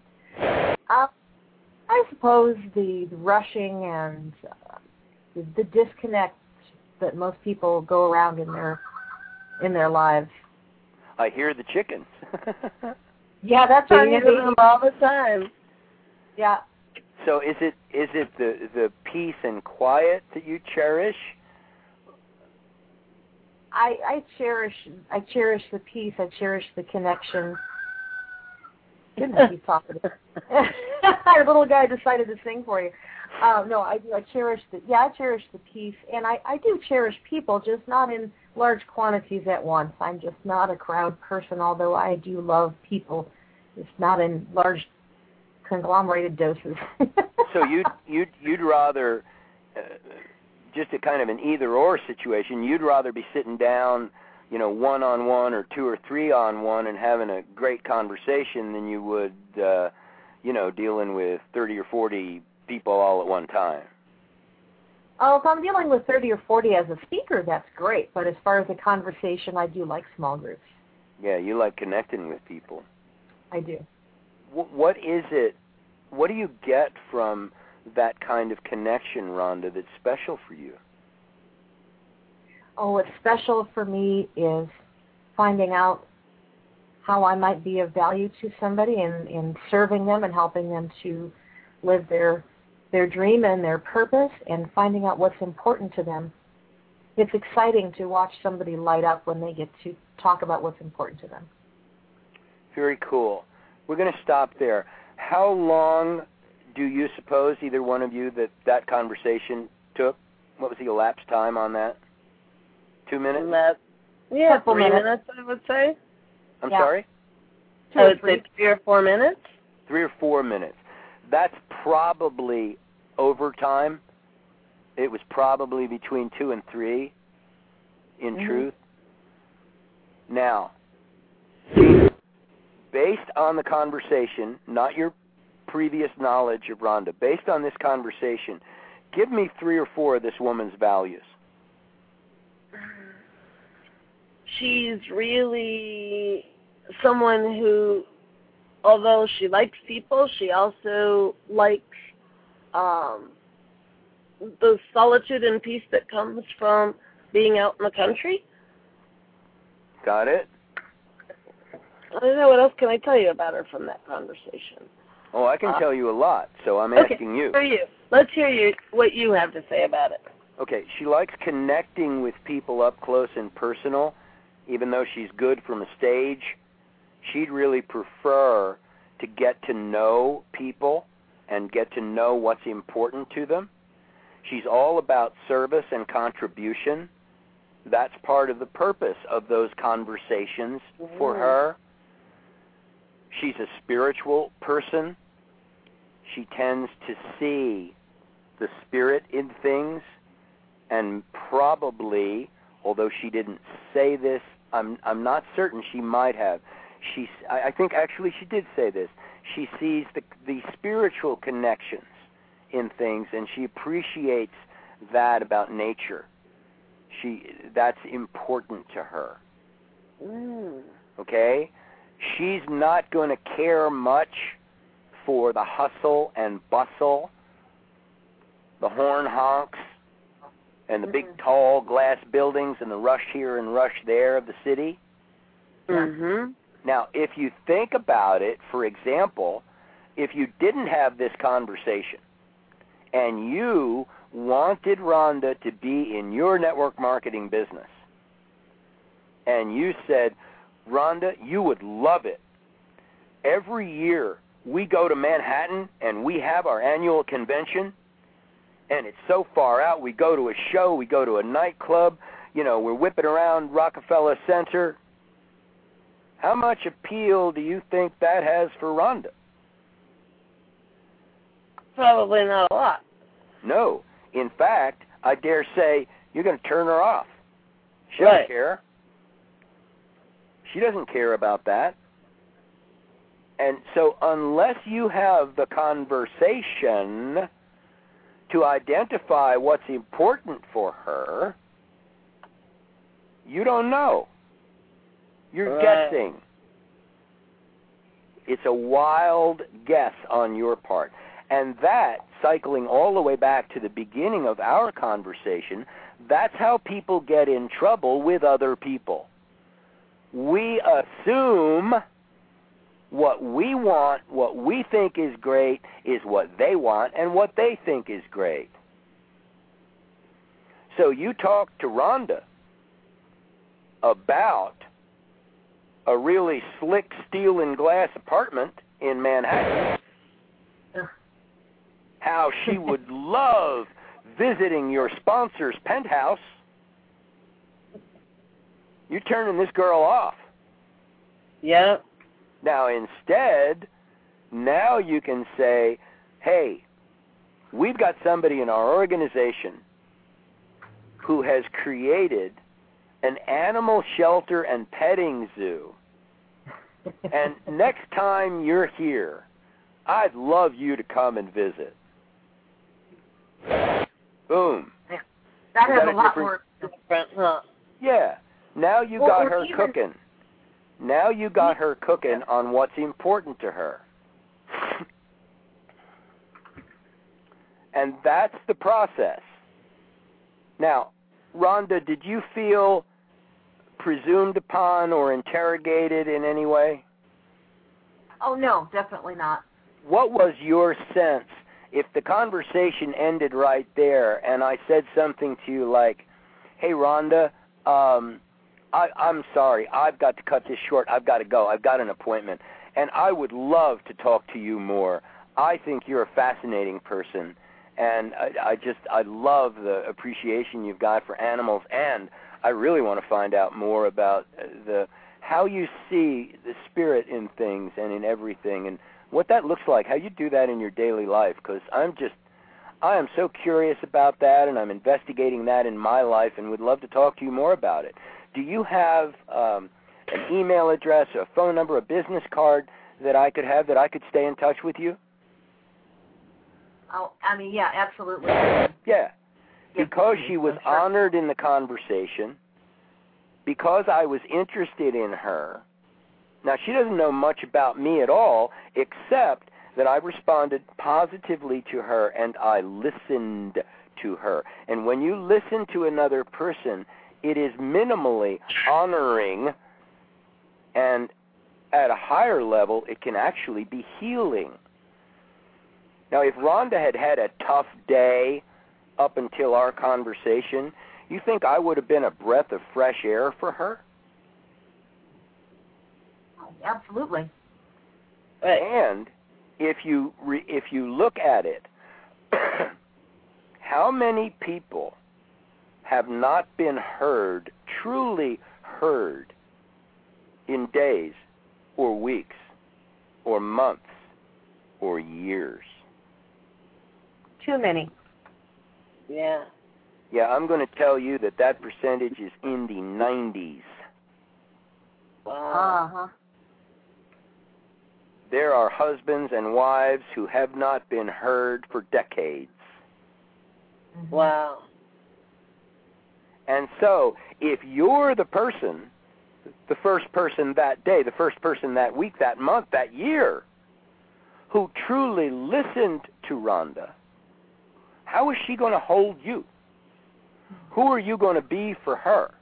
I suppose the rushing and the disconnect that most people go around in their lives. I hear the chickens. Yeah, that's right. I hear them all the time. Yeah. So is it the peace and quiet that you cherish? I cherish the peace. I cherish the connection. Goodness, he's talking. Our little guy decided to sing for you. No, I cherish the peace, and I do cherish people, just not in large quantities at once. I'm just not a crowd person, although I do love people, just not in large conglomerated doses. So you'd rather just a kind of an either-or situation. You'd rather be sitting down, one-on-one or two or three-on-one and having a great conversation than you would, dealing with 30 or 40 people all at one time. Oh, if I'm dealing with 30 or 40 as a speaker, that's great. But as far as a conversation, I do like small groups. Yeah, you like connecting with people. I do. What is it? What do you get from that kind of connection, Rhonda, that's special for you? Oh, what's special for me is finding out how I might be of value to somebody in serving them and helping them to live their dream and their purpose and finding out what's important to them. It's exciting to watch somebody light up when they get to talk about what's important to them. Very cool. We're going to stop there. How long do you suppose, either one of you, that conversation took? What was the elapsed time on that? 2 minutes? Yeah, 3 minutes, I would say. I'm sorry? I would say 3 or 4 minutes. 3 or 4 minutes. That's probably overtime. It was probably between 2 and 3, in truth. Now, based on the conversation, not your previous knowledge of Rhonda, based on this conversation, give me 3 or 4 of this woman's values. She's really someone who, although she likes people, she also likes the solitude and peace that comes from being out in the country. Got it? I don't know, what else can I tell you about her from that conversation? Oh, I can tell you a lot, so I'm asking you. For you. Let's hear what you have to say about it. Okay, she likes connecting with people up close and personal. Even though she's good from a stage, she'd really prefer to get to know people and get to know what's important to them. She's all about service and contribution. That's part of the purpose of those conversations for her. She's a spiritual person. She tends to see the spirit in things, and probably, although she didn't say this, I'm not certain, she might have. I think actually she did say this. She sees the spiritual connections in things, and she appreciates that about nature. That's important to her. Okay? She's not going to care much for the hustle and bustle, the horn honks, and the big tall glass buildings and the rush here and rush there of the city. Mhm. Now, if you think about it, for example, if you didn't have this conversation and you wanted Rhonda to be in your network marketing business, and you said, Rhonda, you would love it. Every year we go to Manhattan and we have our annual convention, and it's so far out. We go to a show, we go to a nightclub, we're whipping around Rockefeller Center. How much appeal do you think that has for Rhonda? Probably not a lot. No. In fact, I dare say you're going to turn her off. She Right. doesn't care. She doesn't care about that. And so unless you have the conversation to identify what's important for her, you don't know. You're Right. guessing. It's a wild guess on your part. And that, cycling all the way back to the beginning of our conversation, that's how people get in trouble with other people. We assume what we want, what we think is great, is what they want, and what they think is great. So you talk to Rhonda about a really slick steel and glass apartment in Manhattan, how she would love visiting your sponsor's penthouse, you're turning this girl off. Yep. Now, instead, now you can say, hey, we've got somebody in our organization who has created an animal shelter and petting zoo. And next time you're here, I'd love you to come and visit. Boom. That has Is that a lot different- more. Different, huh? Yeah. Now you Well, got or her even- cooking. Now you got her cooking on what's important to her. And that's the process. Now, Rhonda, did you feel presumed upon or interrogated in any way? Oh, no, definitely not. What was your sense if the conversation ended right there and I said something to you like, hey, Rhonda, I'm sorry, I've got to cut this short. I've got to go. I've got an appointment. And I would love to talk to you more. I think you're a fascinating person. And I love the appreciation you've got for animals. And I really want to find out more about how you see the spirit in things and in everything and what that looks like, how you do that in your daily life. Because I am so curious about that, and I'm investigating that in my life and would love to talk to you more about it. Do you have an email address, a phone number, a business card that I could have that I could stay in touch with you? Oh, I mean, yeah, absolutely. Yeah. Because she was honored in the conversation, because I was interested in her. Now, she doesn't know much about me at all, except that I responded positively to her and I listened to her. And when you listen to another person, it is minimally honoring, and at a higher level, it can actually be healing. Now, if Rhonda had had a tough day up until our conversation, you think I would have been a breath of fresh air for her? Absolutely. Right. And if you look at it, how many people have not been heard, truly heard, in days or weeks or months or years? Too many. Yeah. Yeah, I'm going to tell you that percentage is in the 90s. Wow. Uh-huh. There are husbands and wives who have not been heard for decades. Wow. And so, if you're the person, the first person that day, the first person that week, that month, that year, who truly listened to Rhonda, how is she going to hold you? Who are you going to be for her?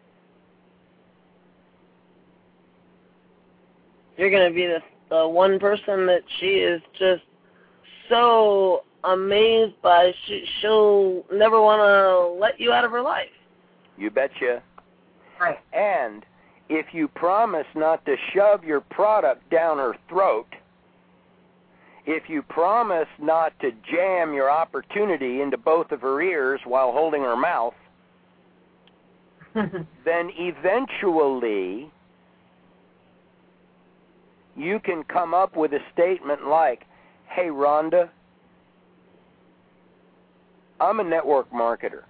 You're going to be the one person that she is just so amazed by. She'll never want to let you out of her life. You betcha. Right. And if you promise not to shove your product down her throat, if you promise not to jam your opportunity into both of her ears while holding her mouth, then eventually you can come up with a statement like, hey, Rhonda, I'm a network marketer.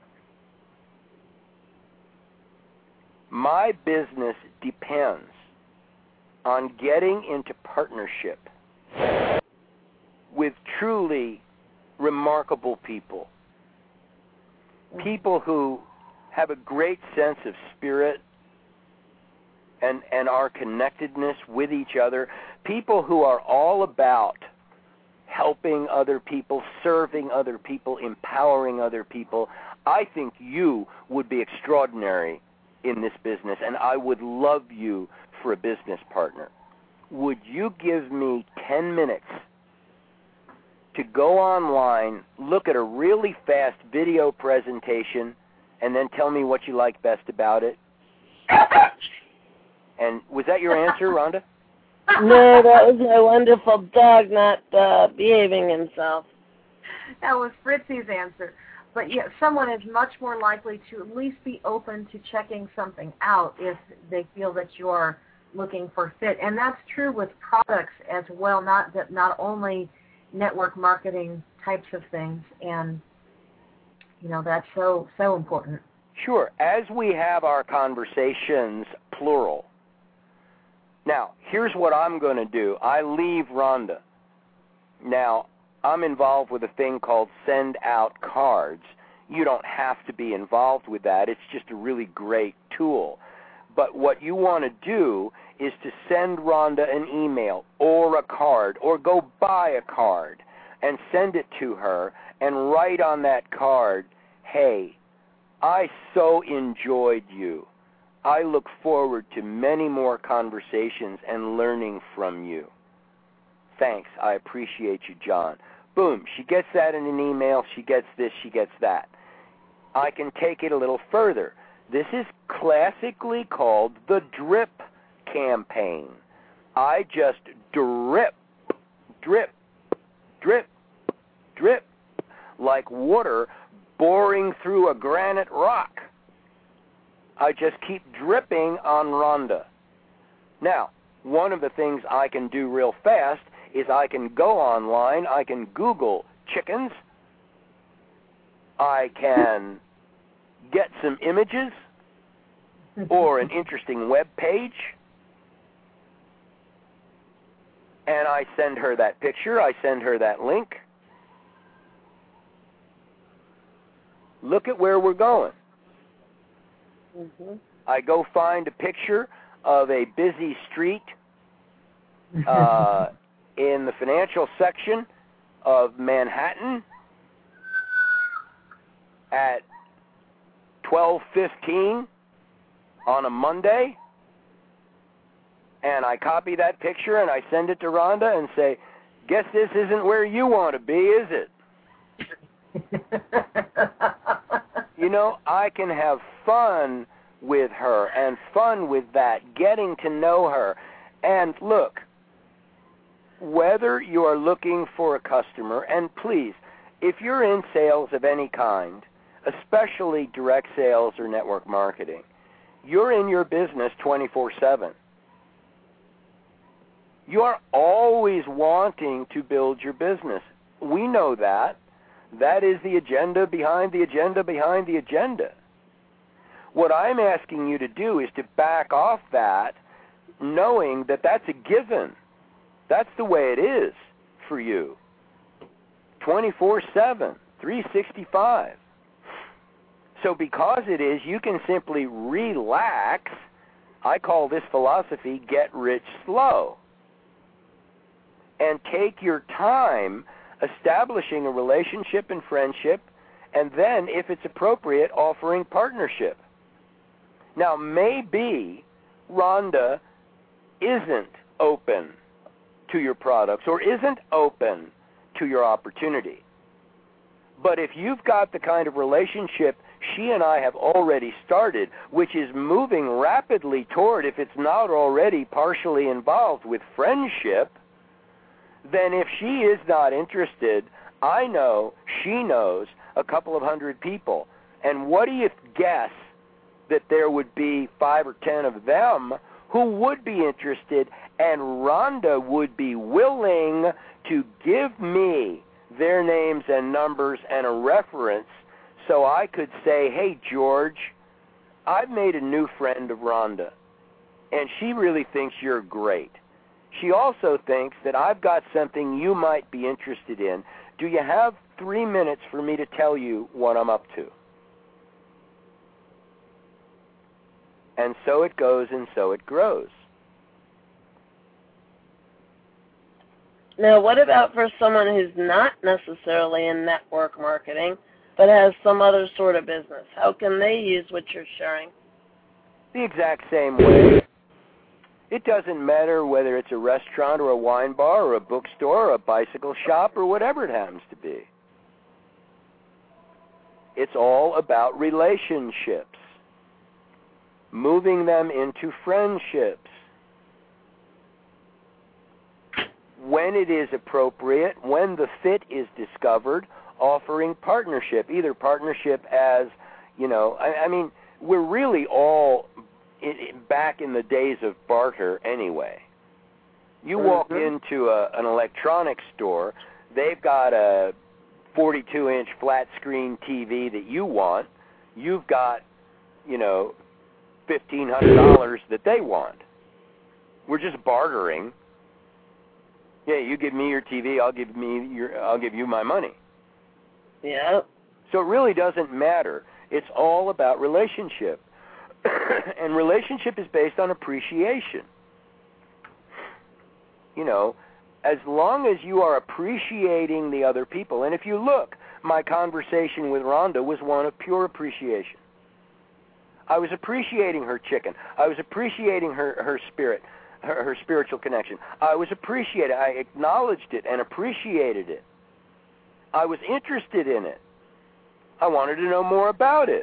My business depends on getting into partnership with truly remarkable people. People who have a great sense of spirit and our connectedness with each other. People who are all about helping other people, serving other people, empowering other people. I think you would be extraordinary in this business, and I would love you for a business partner. Would you give me 10 minutes to go online, look at a really fast video presentation, and then tell me what you like best about it? And was that your answer, Rhonda? No, that was my wonderful dog not behaving himself. That was Fritzy's answer. But yeah, someone is much more likely to at least be open to checking something out if they feel that you are looking for fit. And that's true with products as well, not only network marketing types of things. And, you know, that's so important. Sure. As we have our conversations, plural. Now, here's what I'm going to do. I leave Rhonda. Now, I'm involved with a thing called Send Out Cards. You don't have to be involved with that. It's just a really great tool. But what you want to do is to send Rhonda an email or a card or go buy a card and send it to her and write on that card, hey, I so enjoyed you. I look forward to many more conversations and learning from you. Thanks. I appreciate you, John. Boom. She gets that in an email. She gets this. She gets that. I can take it a little further. This is classically called the drip campaign. I just drip, drip, drip, drip, like water boring through a granite rock. I just keep dripping on Rhonda. Now, one of the things I can do real fast is I can go online, I can Google chickens, I can get some images or an interesting web page, and I send her that picture, I send her that link. Look at where we're going. Mm-hmm. I go find a picture of a busy street in the financial section of Manhattan at 12:15 on a Monday, and I copy that picture and I send it to Rhonda and say, guess this isn't where you want to be, is it? You know, I can have fun with her and fun with that, getting to know her. And look, whether you are looking for a customer, and please, if you're in sales of any kind, especially direct sales or network marketing, you're in your business 24/7. You are always wanting to build your business. We know that. That is the agenda behind the agenda behind the agenda. What I'm asking you to do is to back off that, knowing that that's a given. That's the way it is for you. 24/7, 365. So because it is, you can simply relax. I call this philosophy get rich slow. And take your time establishing a relationship and friendship And then, if it's appropriate, offering partnership. Now, maybe Rhonda isn't open to your products or isn't open to your opportunity. But if you've got the kind of relationship she and I have already started, which is moving rapidly toward, if it's not already partially involved with friendship, then if she is not interested, I know she knows a couple of hundred people. And what do you guess that there would be 5 or 10 of them who would be interested, and Rhonda would be willing to give me their names and numbers and a reference so I could say, hey, George, I've made a new friend of Rhonda, and she really thinks you're great. She also thinks that I've got something you might be interested in. Do you have 3 minutes for me to tell you what I'm up to? And so it goes and so it grows. Now, what about for someone who's not necessarily in network marketing, but has some other sort of business? How can they use what you're sharing? The exact same way. It doesn't matter whether it's a restaurant or a wine bar or a bookstore or a bicycle shop or whatever it happens to be. It's all about relationships, moving them into friendships. When it is appropriate, when the fit is discovered, offering partnership, either partnership as, I mean, we're really all back in the days of barter anyway. You walk into an electronics store, they've got a 42-inch flat screen TV that you want. You've got, $1,500 that they want. We're just bartering. Yeah, you give me your TV, I'll give you my money. Yeah. So it really doesn't matter. It's all about relationship. And relationship is based on appreciation. As long as you are appreciating the other people, and if you look, my conversation with Rhonda was one of pure appreciation. I was appreciating her chicken. I was appreciating her spirit, her spiritual connection. I acknowledged it and appreciated it. I was interested in it. I wanted to know more about it.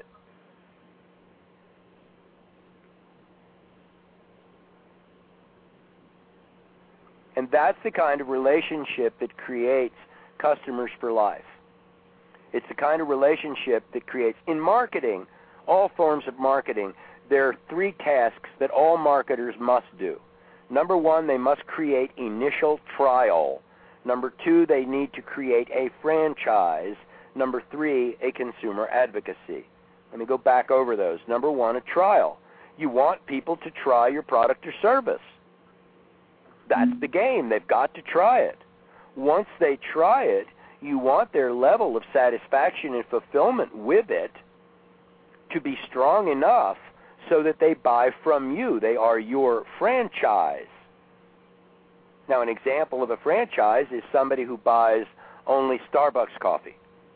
And that's the kind of relationship that creates customers for life. It's the kind of relationship that creates, in marketing, all forms of marketing, there are 3 tasks that all marketers must do. Number 1, they must create initial trial. Number 2, they need to create a franchise. Number 3, a consumer advocacy. Let me go back over those. Number 1, a trial. You want people to try your product or service. That's the game. They've got to try it. Once they try it, you want their level of satisfaction and fulfillment with it to be strong enough so that they buy from you. They are your franchise. Now, an example of a franchise is somebody who buys only Starbucks coffee.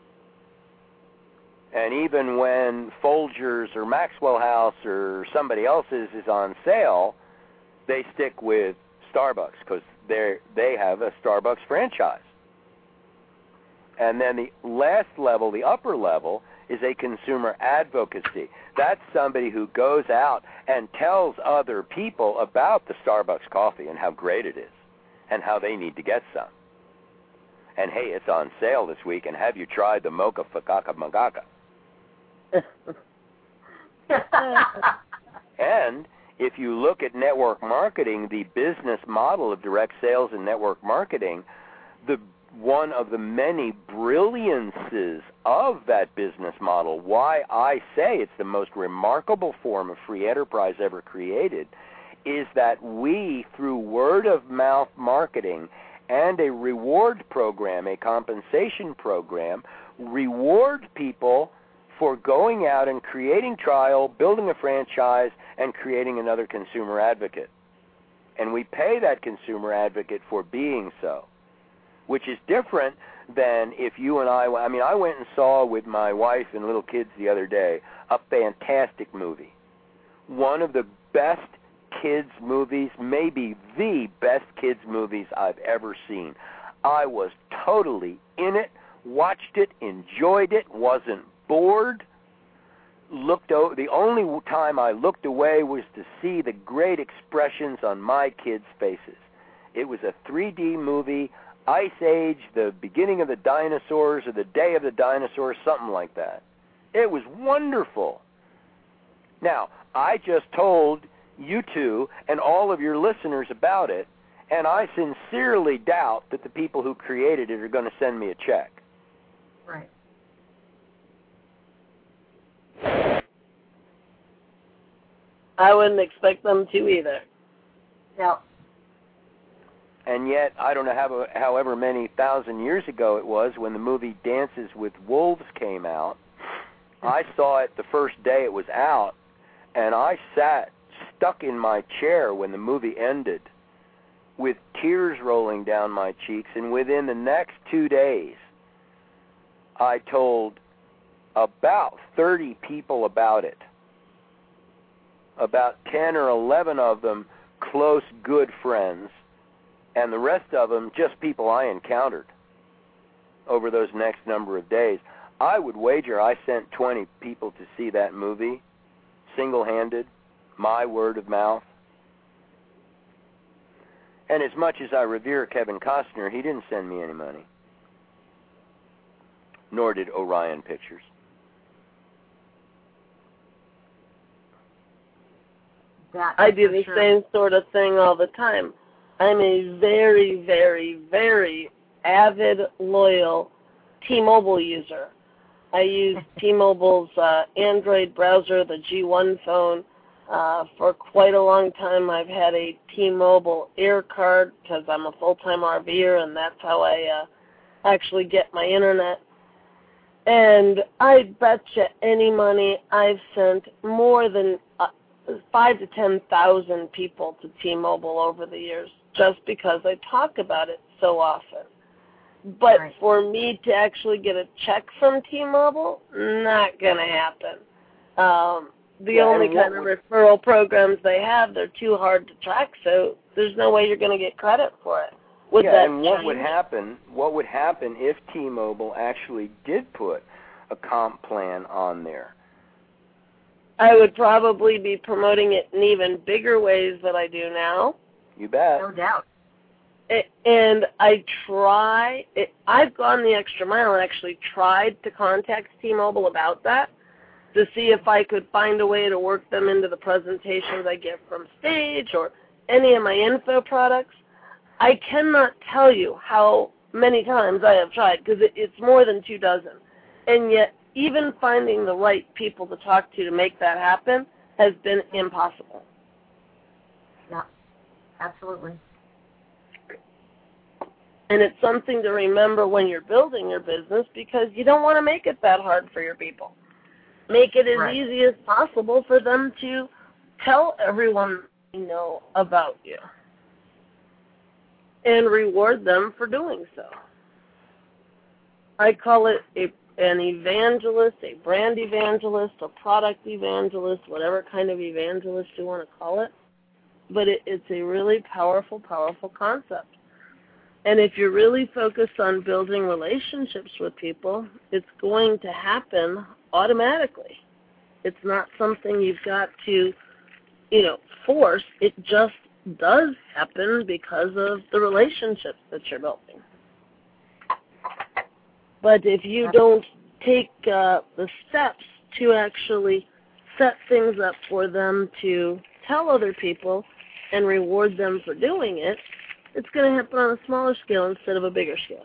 And even when Folgers or Maxwell House or somebody else's is on sale, they stick with Starbucks because they have a Starbucks franchise. And then the last level, the upper level, is a consumer advocacy. That's somebody who goes out and tells other people about the Starbucks coffee and how great it is and how they need to get some. And, hey, it's on sale this week, and have you tried the Mocha Fakaka Magaka? And if you look at network marketing, the business model of direct sales and network marketing, one of the many brilliances of that business model, why I say it's the most remarkable form of free enterprise ever created, is that we, through word-of-mouth marketing and a reward program, a compensation program, reward people for going out and creating trial, building a franchise, and creating another consumer advocate. And we pay that consumer advocate for being so, which is different than if you and I mean, I went and saw with my wife and little kids the other day a fantastic movie. One of the best kids movies, maybe the best kids movies I've ever seen. I was totally in it, watched it, enjoyed it, wasn't bored. The only time I looked away was to see the great expressions on my kids' faces. It was a 3D movie, Ice Age, the beginning of the dinosaurs, or the day of the dinosaurs, something like that. It was wonderful. Now, I just told you two and all of your listeners about it, and I sincerely doubt that the people who created it are going to send me a check. Right. I wouldn't expect them to either. Yeah. And yet, I don't know however many thousand years ago it was when the movie Dances with Wolves came out. I saw it the first day it was out, and I sat stuck in my chair when the movie ended with tears rolling down my cheeks, and within the next 2 days, I told about 30 people about it. About 10 or 11 of them close, good friends, and the rest of them just people I encountered over those next number of days. I would wager I sent 20 people to see that movie, single-handed, my word of mouth. And as much as I revere Kevin Costner, he didn't send me any money, nor did Orion Pictures. I do the same sort of thing all the time. I'm a very, very, very avid, loyal T-Mobile user. I use T-Mobile's Android browser, the G1 phone. For quite a long time, I've had a T-Mobile Air card because I'm a full-time RVer, and that's how I actually get my internet. And I bet you any money I've sent more than 5,000 to 10,000 people to T-Mobile over the years, just because I talk about it so often. But right. For me to actually get a check from T-Mobile, not going to happen. The only kind of referral programs they have, they're too hard to track, so there's no way you're going to get credit for it. And what would happen if T-Mobile actually did put a comp plan on there? I would probably be promoting it in even bigger ways than I do now. You bet. No doubt. And I've gone the extra mile and actually tried to contact T-Mobile about that to see if I could find a way to work them into the presentations I get from Stage or any of my info products. I cannot tell you how many times I have tried, because it's more than 2 dozen. And yet, even finding the right people to talk to make that happen has been impossible. Yeah, absolutely. And it's something to remember when you're building your business, because you don't want to make it that hard for your people. Make it as easy as possible for them to tell everyone they know about you and reward them for doing so. I call it an evangelist, a brand evangelist, a product evangelist, whatever kind of evangelist you want to call it. But it's a really powerful, powerful concept. And if you're really focused on building relationships with people, it's going to happen automatically. It's not something you've got to, force. It just does happen because of the relationships that you're building. But if you don't take the steps to actually set things up for them to tell other people and reward them for doing it, it's going to happen on a smaller scale instead of a bigger scale.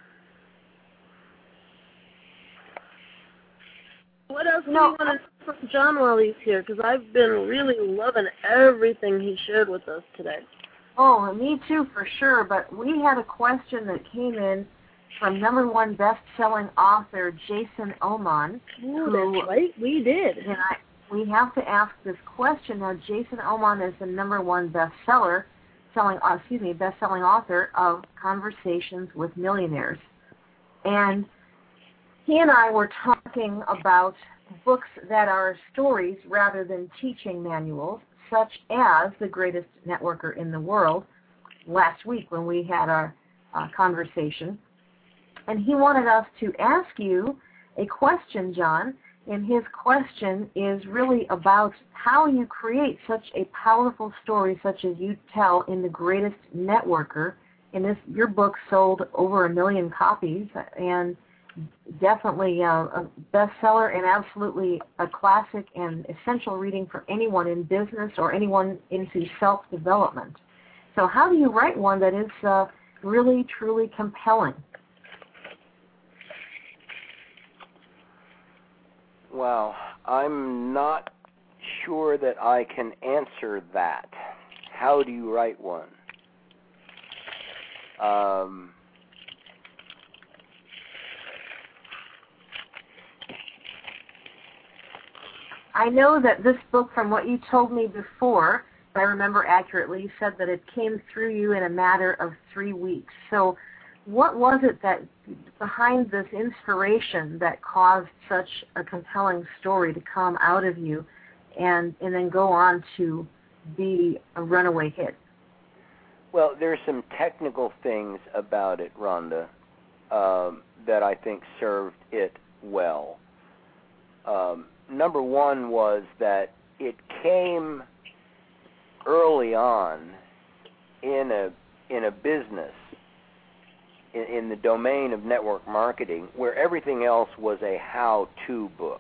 What else do you want to know from John while he's here? Because I've been really loving everything he shared with us today. Oh, me too, for sure. But we had a question that came in from #1 best-selling author Jason Oman. Oh, that's right, we did. And we have to ask this question. Now, Jason Oman is the #1 best-selling author of Conversations with Millionaires. And he and I were talking about books that are stories rather than teaching manuals, such as The Greatest Networker in the World, last week when we had our conversation. And he wanted us to ask you a question, John, and his question is really about how you create such a powerful story such as you tell in The Greatest Networker. And your book sold over 1 million copies, and definitely a bestseller and absolutely a classic and essential reading for anyone in business or anyone into self-development. So how do you write one that is really, truly compelling? Well, I'm not sure that I can answer that. How do you write one? I know that this book, from what you told me before, if I remember accurately, you said that it came through you in a matter of 3 weeks. So what was it that behind this inspiration that caused such a compelling story to come out of you and then go on to be a runaway hit? Well, there's some technical things about it, Rhonda, that I think served it well. Number one was that it came early on in a business in the domain of network marketing, where everything else was a how-to book.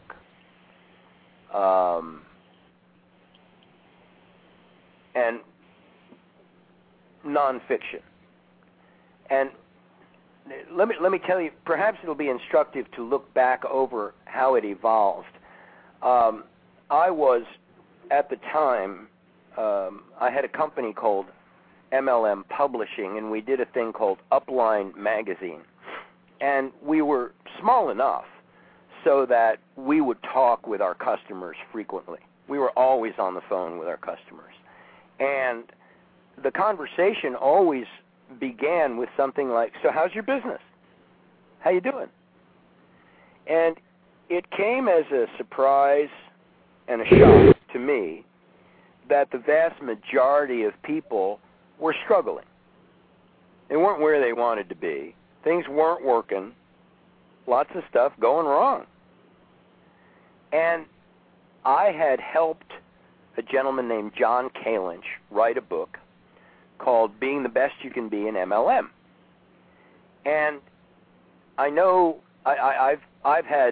And nonfiction. And let me tell you, perhaps it'll be instructive to look back over how it evolved. I was, at the time, I had a company called MLM Publishing, and we did a thing called Upline Magazine. And we were small enough so that we would talk with our customers frequently. We were always on the phone with our customers. And the conversation always began with something like, so how's your business? How you doing? And it came as a surprise and a shock to me that the vast majority of people were struggling. They weren't where they wanted to be. Things weren't working. Lots of stuff going wrong. And I had helped a gentleman named John Kalinch write a book called Being the Best You Can Be in MLM. And I know I've had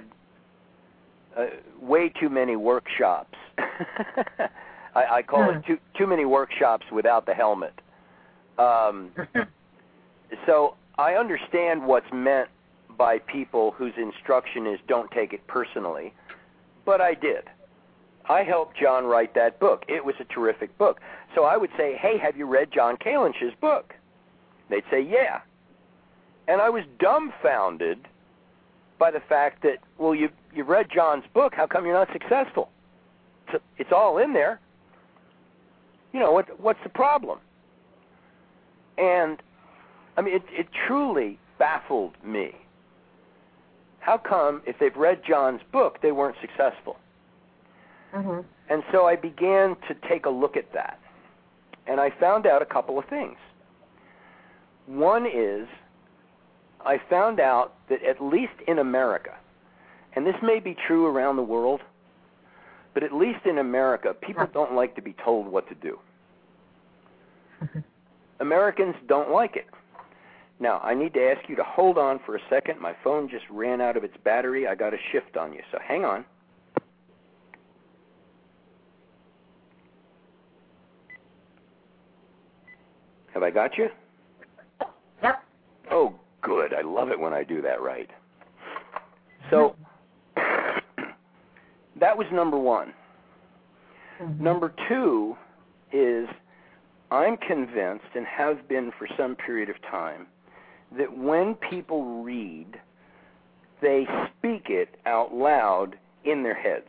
way too many workshops. I call it too many workshops without the helmet. So I understand what's meant by people whose instruction is don't take it personally, but I did. I helped John write that book. It was a terrific book. So I would say, hey, have you read John Kalinch's book? They'd say, yeah. And I was dumbfounded by the fact that, well, you've read John's book. How come you're not successful? It's all in there. You know, what's the problem? And, I mean, it truly baffled me. How come, if they've read John's book, they weren't successful? Mm-hmm. And so I began to take a look at that. And I found out a couple of things. One is, I found out that at least in America, and this may be true around the world, but at least in America, people don't like to be told what to do. Americans don't like it. Now, I need to ask you to hold on for a second. My phone just ran out of its battery. I got a shift on you, so hang on. Have I got you? Yep. Oh, good. I love it when I do that right. So that was number one. Mm-hmm. Number two is I'm convinced, and have been for some period of time, that when people read, they speak it out loud in their heads.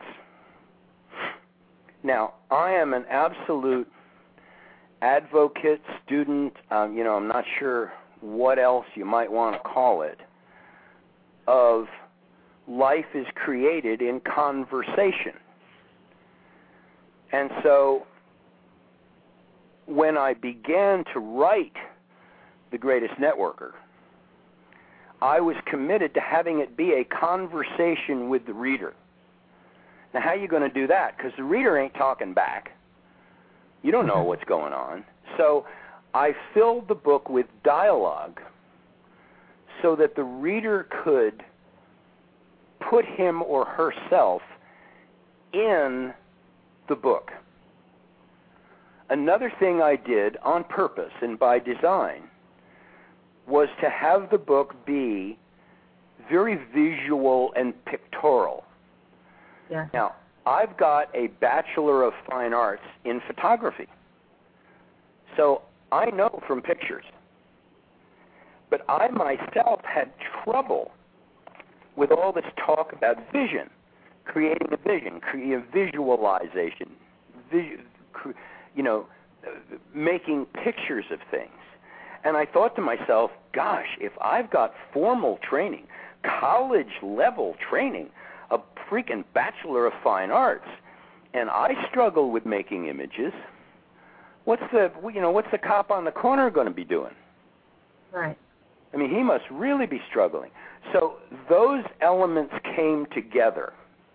Now, I am an absolute advocate, student, I'm not sure what else you might want to call it, of life is created in conversation. And so when I began to write The Greatest Networker, I was committed to having it be a conversation with the reader. Now, how are you going to do that? Because the reader ain't talking back. You don't know what's going on. So I filled the book with dialogue so that the reader could put him or herself in the book. Another thing I did on purpose and by design was to have the book be very visual and pictorial. Yeah. Now, I've got a Bachelor of Fine Arts in photography, so I know from pictures. But I myself had trouble with all this talk about vision, creating a vision, visualization, making pictures of things. And I thought to myself, gosh, if I've got formal training, college-level training, a freaking Bachelor of Fine Arts, and I struggle with making images, what's the cop on the corner going to be doing? Right. I mean, he must really be struggling. So those elements came together.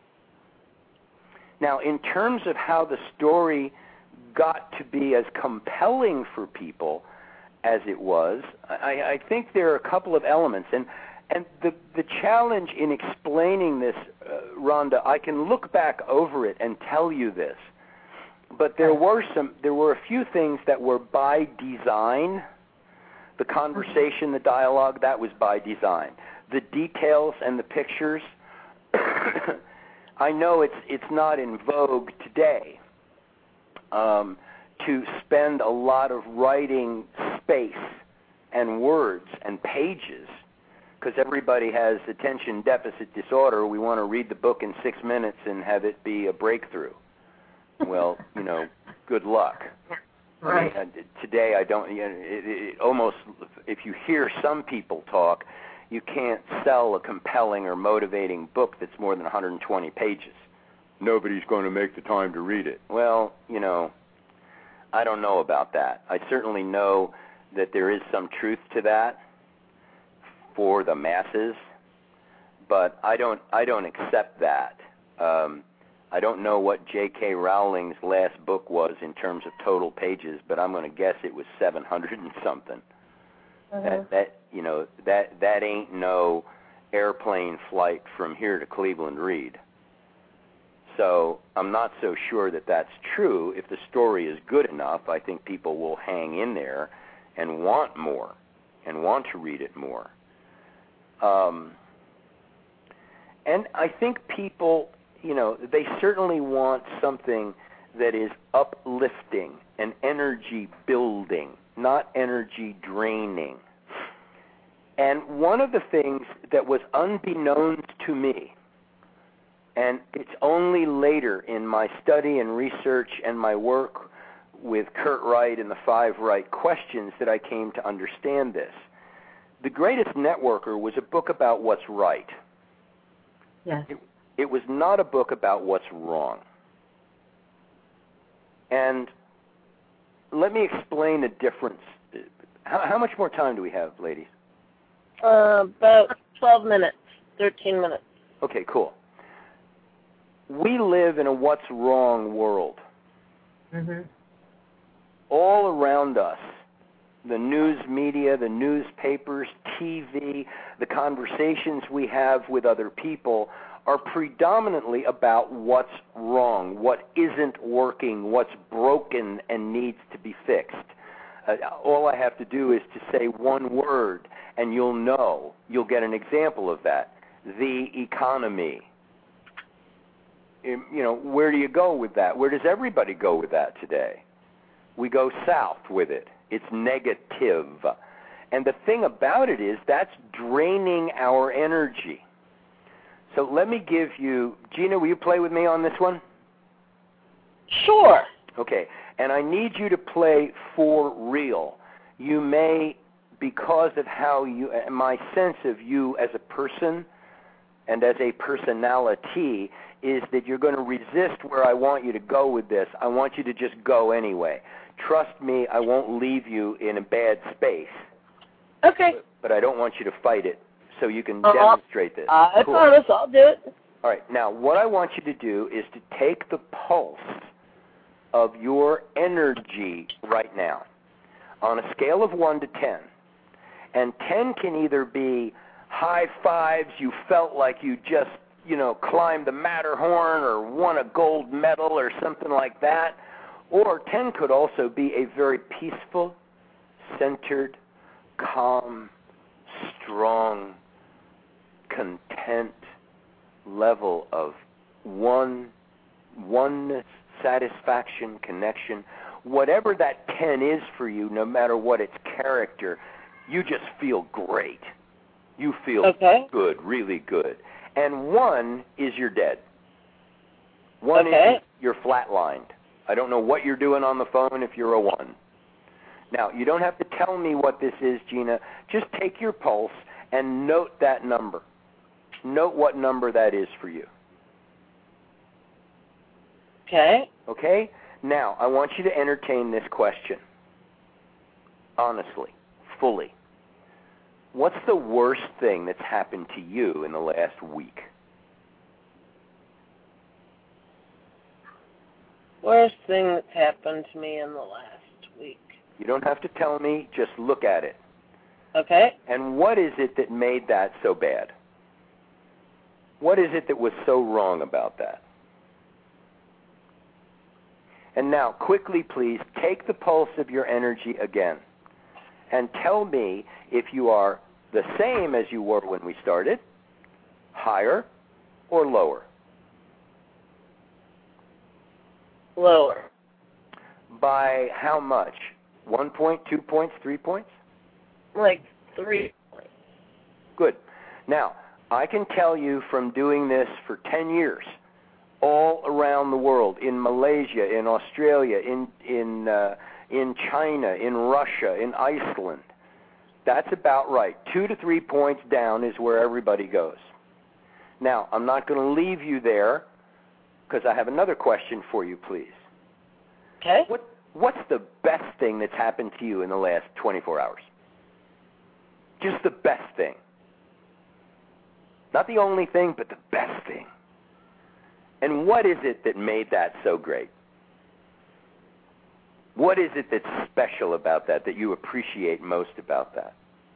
Now, in terms of how the story got to be as compelling for people as it was, I think there are a couple of elements. And the challenge in explaining this, Rhonda, I can look back over it and tell you this, but there were a few things that were by design. The conversation, the dialogue, that was by design. The details and the pictures, I know it's not in vogue today to spend a lot of writing space and words and pages, because everybody has attention deficit disorder. We want to read the book in 6 minutes and have it be a breakthrough. Well, good luck. Right. I mean, today I don't. It almost, if you hear some people talk, you can't sell a compelling or motivating book that's more than 120 pages. Nobody's going to make the time to read it. Well, I don't know about that. I certainly know that there is some truth to that for the masses, but I don't accept that. I don't know what J.K. Rowling's last book was in terms of total pages, but I'm going to guess it was 700 and something. That ain't no airplane flight from here to Cleveland Reed. So I'm not so sure that that's true. If the story is good enough, I think people will hang in there and want more and want to read it more. And I think people, they certainly want something that is uplifting and energy building, not energy draining. And one of the things that was unbeknownst to me, and it's only later in my study and research and my work with Kurt Wright and the 5 Right Questions that I came to understand this. The Greatest Networker was a book about what's right. Yes. It was not a book about what's wrong. And let me explain the difference. How much more time do we have, ladies? About 12 minutes, 13 minutes. Okay, cool. We live in a what's wrong world. Mm-hmm. All around us, the news media, the newspapers, TV, the conversations we have with other people are predominantly about what's wrong, what isn't working, what's broken and needs to be fixed. All I have to do is to say one word, and you'll get an example of that. The economy. Where do you go with that? Where does everybody go with that today? We go south with it. It's negative. And the thing about it is that's draining our energy. So let me give you, Gina, will you play with me on this one? Sure. Okay, and I need you to play for real. You may, because of how my sense of you as a person, and as a personality is that you're going to resist where I want you to go with this. I want you to just go anyway. Trust me, I won't leave you in a bad space. Okay. But I don't want you to fight it, so you can demonstrate this. I Cool. promise I'll do it. All right, now what I want you to do is to take the pulse of your energy right now on a scale of 1 to 10. And 10 can either be high fives, you felt like you just, climbed the Matterhorn or won a gold medal or something like that. Or 10 could also be a very peaceful, centered, calm, strong, content level of oneness, satisfaction, connection. Whatever that 10 is for you, no matter what its character, you just feel great. You feel good, really good. And 1 is you're dead. 1 is you're flatlined. I don't know what you're doing on the phone if you're a 1. Now, you don't have to tell me what this is, Gina. Just take your pulse and note that number. Note what number that is for you. Okay. Okay? Now, I want you to entertain this question. Honestly, fully. What's the worst thing that's happened to you in the last week? Worst thing that's happened to me in the last week. You don't have to tell me, just look at it. Okay. And what is it that made that so bad? What is it that was so wrong about that? And now, quickly, please, take the pulse of your energy again and tell me if you are the same as you were when we started, higher, or lower. Lower. By how much? 1 point, 2 points, 3 points? Like 3 points. Good. Now, I can tell you from doing this for 10 years, all around the world, in Malaysia, in Australia, in China, in Russia, in Iceland, that's about right. 2 to 3 points down is where everybody goes. Now, I'm not going to leave you there because I have another question for you, please. Okay. What's the best thing that's happened to you in the last 24 hours? Just the best thing. Not the only thing, but the best thing. And what is it that made that so great? What is it that's special about that you appreciate most about that?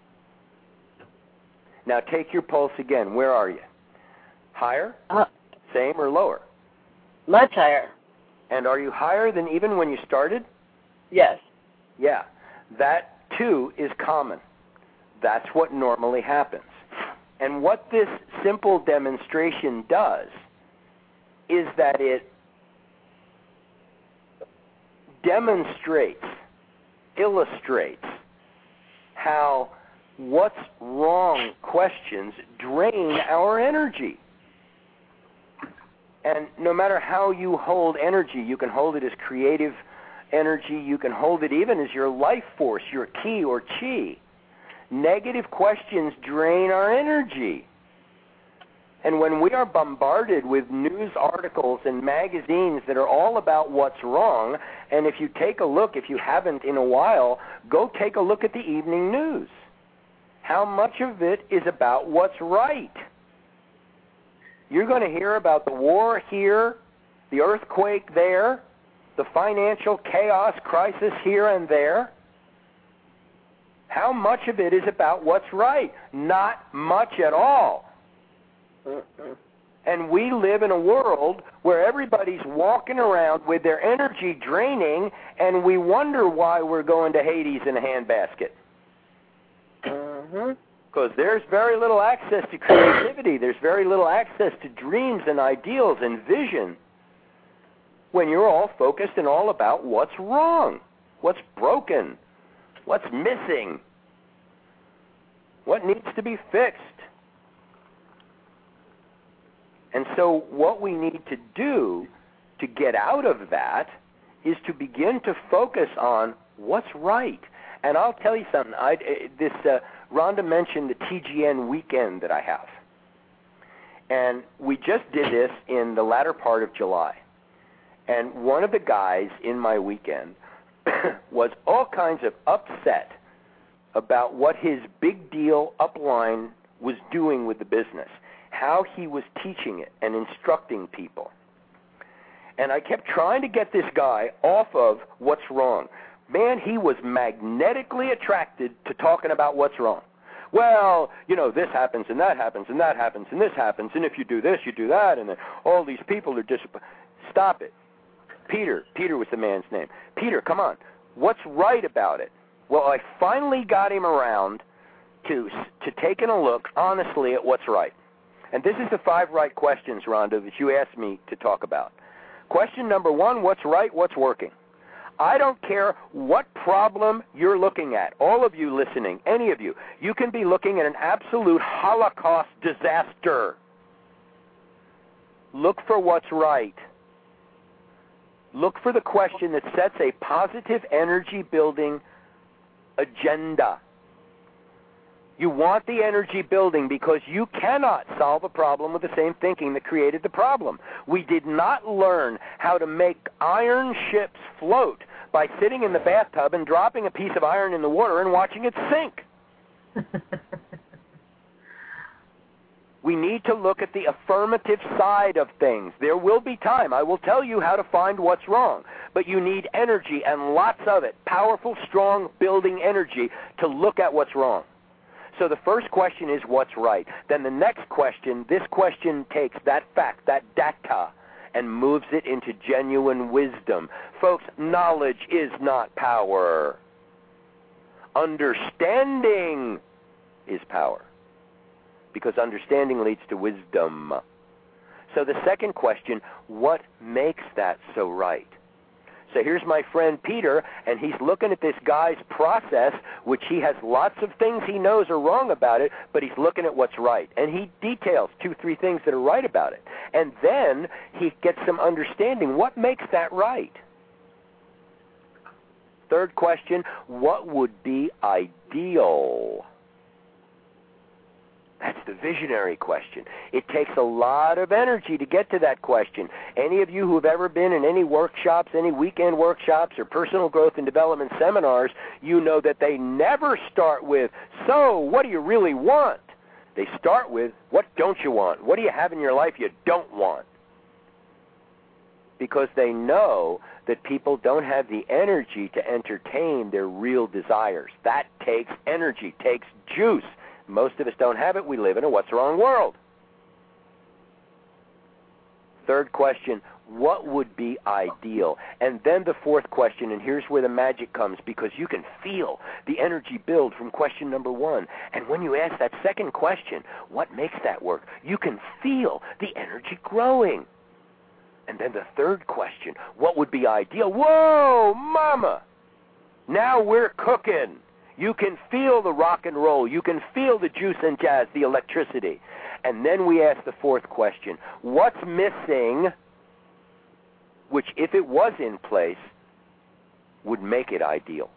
Now take your pulse again. Where are you? Higher? Same or lower? Much higher. And are you higher than even when you started? Yes. Yeah. That, too, is common. That's what normally happens. And what this simple demonstration does is that it demonstrates, illustrates how what's wrong questions drain our energy. And no matter how you hold energy, you can hold it as creative energy, you can hold it even as your life force, your ki or chi. Negative questions drain our energy. And when we are bombarded with news articles and magazines that are all about what's wrong, and if you take a look, if you haven't in a while, go take a look at the evening news. How much of it is about what's right? You're going to hear about the war here, the earthquake there, the financial chaos crisis here and there. How much of it is about what's right? Not much at all. And we live in a world where everybody's walking around with their energy draining, and we wonder why we're going to Hades in a handbasket. Because there's very little access to creativity. There's very little access to dreams and ideals and vision when you're all focused and all about what's wrong, what's broken, what's missing, what needs to be fixed. And so what we need to do to get out of that is to begin to focus on what's right. And I'll tell you something. Rhonda mentioned the TGN weekend that I have. And we just did this in the latter part of July. And one of the guys in my weekend was all kinds of upset about what his big deal upline was doing with the business, how he was teaching it and instructing people. And I kept trying to get this guy off of what's wrong. Man, he was magnetically attracted to talking about what's wrong. Well, you know, this happens and that happens and that happens and this happens, and if you do this, you do that, and then all these people are disappointed. Stop it. Peter was the man's name. Peter, come on. What's right about it? Well, I finally got him around to taking a look honestly at what's right. And this is the 5 right questions, Rhonda, that you asked me to talk about. Question number 1, what's right, what's working? I don't care what problem you're looking at. All of you listening, any of you, you can be looking at an absolute Holocaust disaster. Look for what's right. Look for the question that sets a positive energy building agenda. You want the energy building because you cannot solve a problem with the same thinking that created the problem. We did not learn how to make iron ships float by sitting in the bathtub and dropping a piece of iron in the water and watching it sink. We need to look at the affirmative side of things. There will be time. I will tell you how to find what's wrong. But you need energy and lots of it, powerful, strong, building energy to look at what's wrong. So the first question is what's right. Then the next question, this question takes that fact, that data, and moves it into genuine wisdom. Folks, knowledge is not power. Understanding is power, because understanding leads to wisdom. So the second question, what makes that so right? So here's my friend Peter, and he's looking at this guy's process, which he has lots of things he knows are wrong about it, but he's looking at what's right. And he details 2-3 things that are right about it. And then he gets some understanding. What makes that right? Third question, what would be ideal? That's the visionary question. It takes a lot of energy to get to that question. Any of you who have ever been in any workshops, any weekend workshops or personal growth and development seminars, you know that they never start with, so what do you really want? They start with, what don't you want? What do you have in your life you don't want? Because they know that people don't have the energy to entertain their real desires. That takes energy, takes juice. Most of us don't have it. We live in a what's wrong world. Third question, what would be ideal? And then the fourth question, and here's where the magic comes, because you can feel the energy build from question number 1. And when you ask that second question, what makes that work? You can feel the energy growing. And then the third question, what would be ideal? Whoa, mama! Now we're cooking. You can feel the rock and roll. You can feel the juice and jazz, the electricity. And then we ask the fourth question, what's missing, which if it was in place, would make it ideal?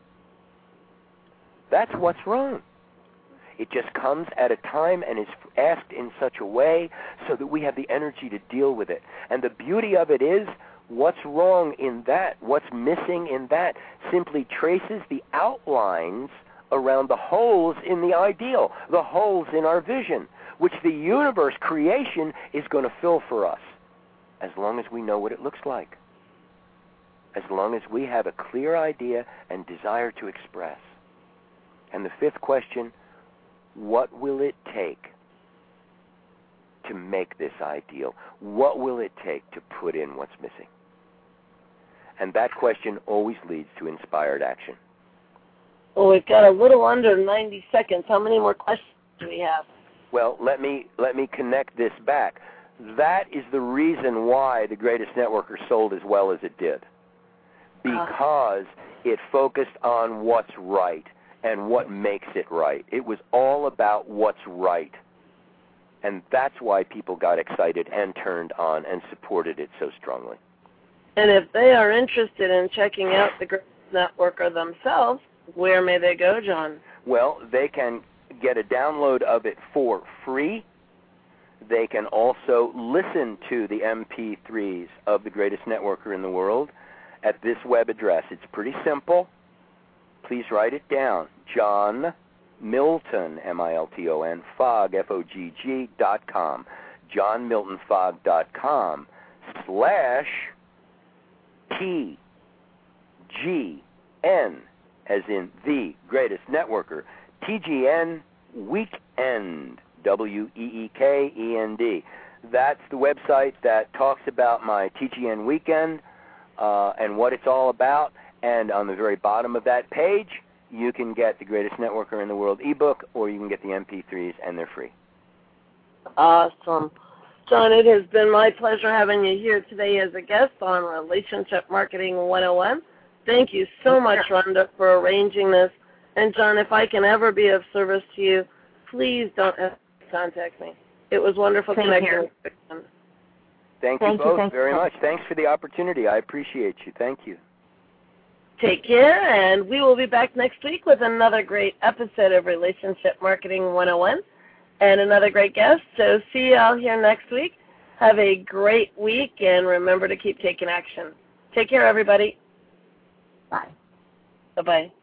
That's what's wrong. It just comes at a time and is asked in such a way so that we have the energy to deal with it. And the beauty of it is, what's wrong in that, what's missing in that, simply traces the outlines around the holes in the ideal, the holes in our vision, which the universe creation is going to fill for us, as long as we know what it looks like, as long as we have a clear idea and desire to express. And the fifth question, what will it take to make this ideal? What will it take to put in what's missing? And that question always leads to inspired action. Well, we've got a little under 90 seconds. How many more questions do we have? Well, let me connect this back. That is the reason why The Greatest Networker sold as well as it did. Because it focused on what's right and what makes it right. It was all about what's right. And that's why people got excited and turned on and supported it so strongly. And if they are interested in checking out The Greatest Networker themselves, where may they go, John? Well, they can get a download of it for free. They can also listen to the MP3s of the greatest networker in the world at this web address. It's pretty simple. Please write it down. John Milton, M-I-L-T-O-N, Fogg, F-O-G-G.com. JohnMiltonFogg.com/TGN, as in the greatest networker, TGN Weekend, W-E-E-K-E-N-D. That's the website that talks about my TGN Weekend and what it's all about. And on the very bottom of that page, you can get the Greatest Networker in the World ebook, or you can get the MP3s, and they're free. Awesome. John, it has been my pleasure having you here today as a guest on Relationship Marketing 101. Thank you so much, Rhonda, for arranging this. And, John, if I can ever be of service to you, please don't hesitate to contact me. It was wonderful connecting with you. Thank you both very much. Thanks for the opportunity. I appreciate you. Thank you. Take care, and we will be back next week with another great episode of Relationship Marketing 101 and another great guest. So see you all here next week. Have a great week, and remember to keep taking action. Take care, everybody. Bye. Bye-bye.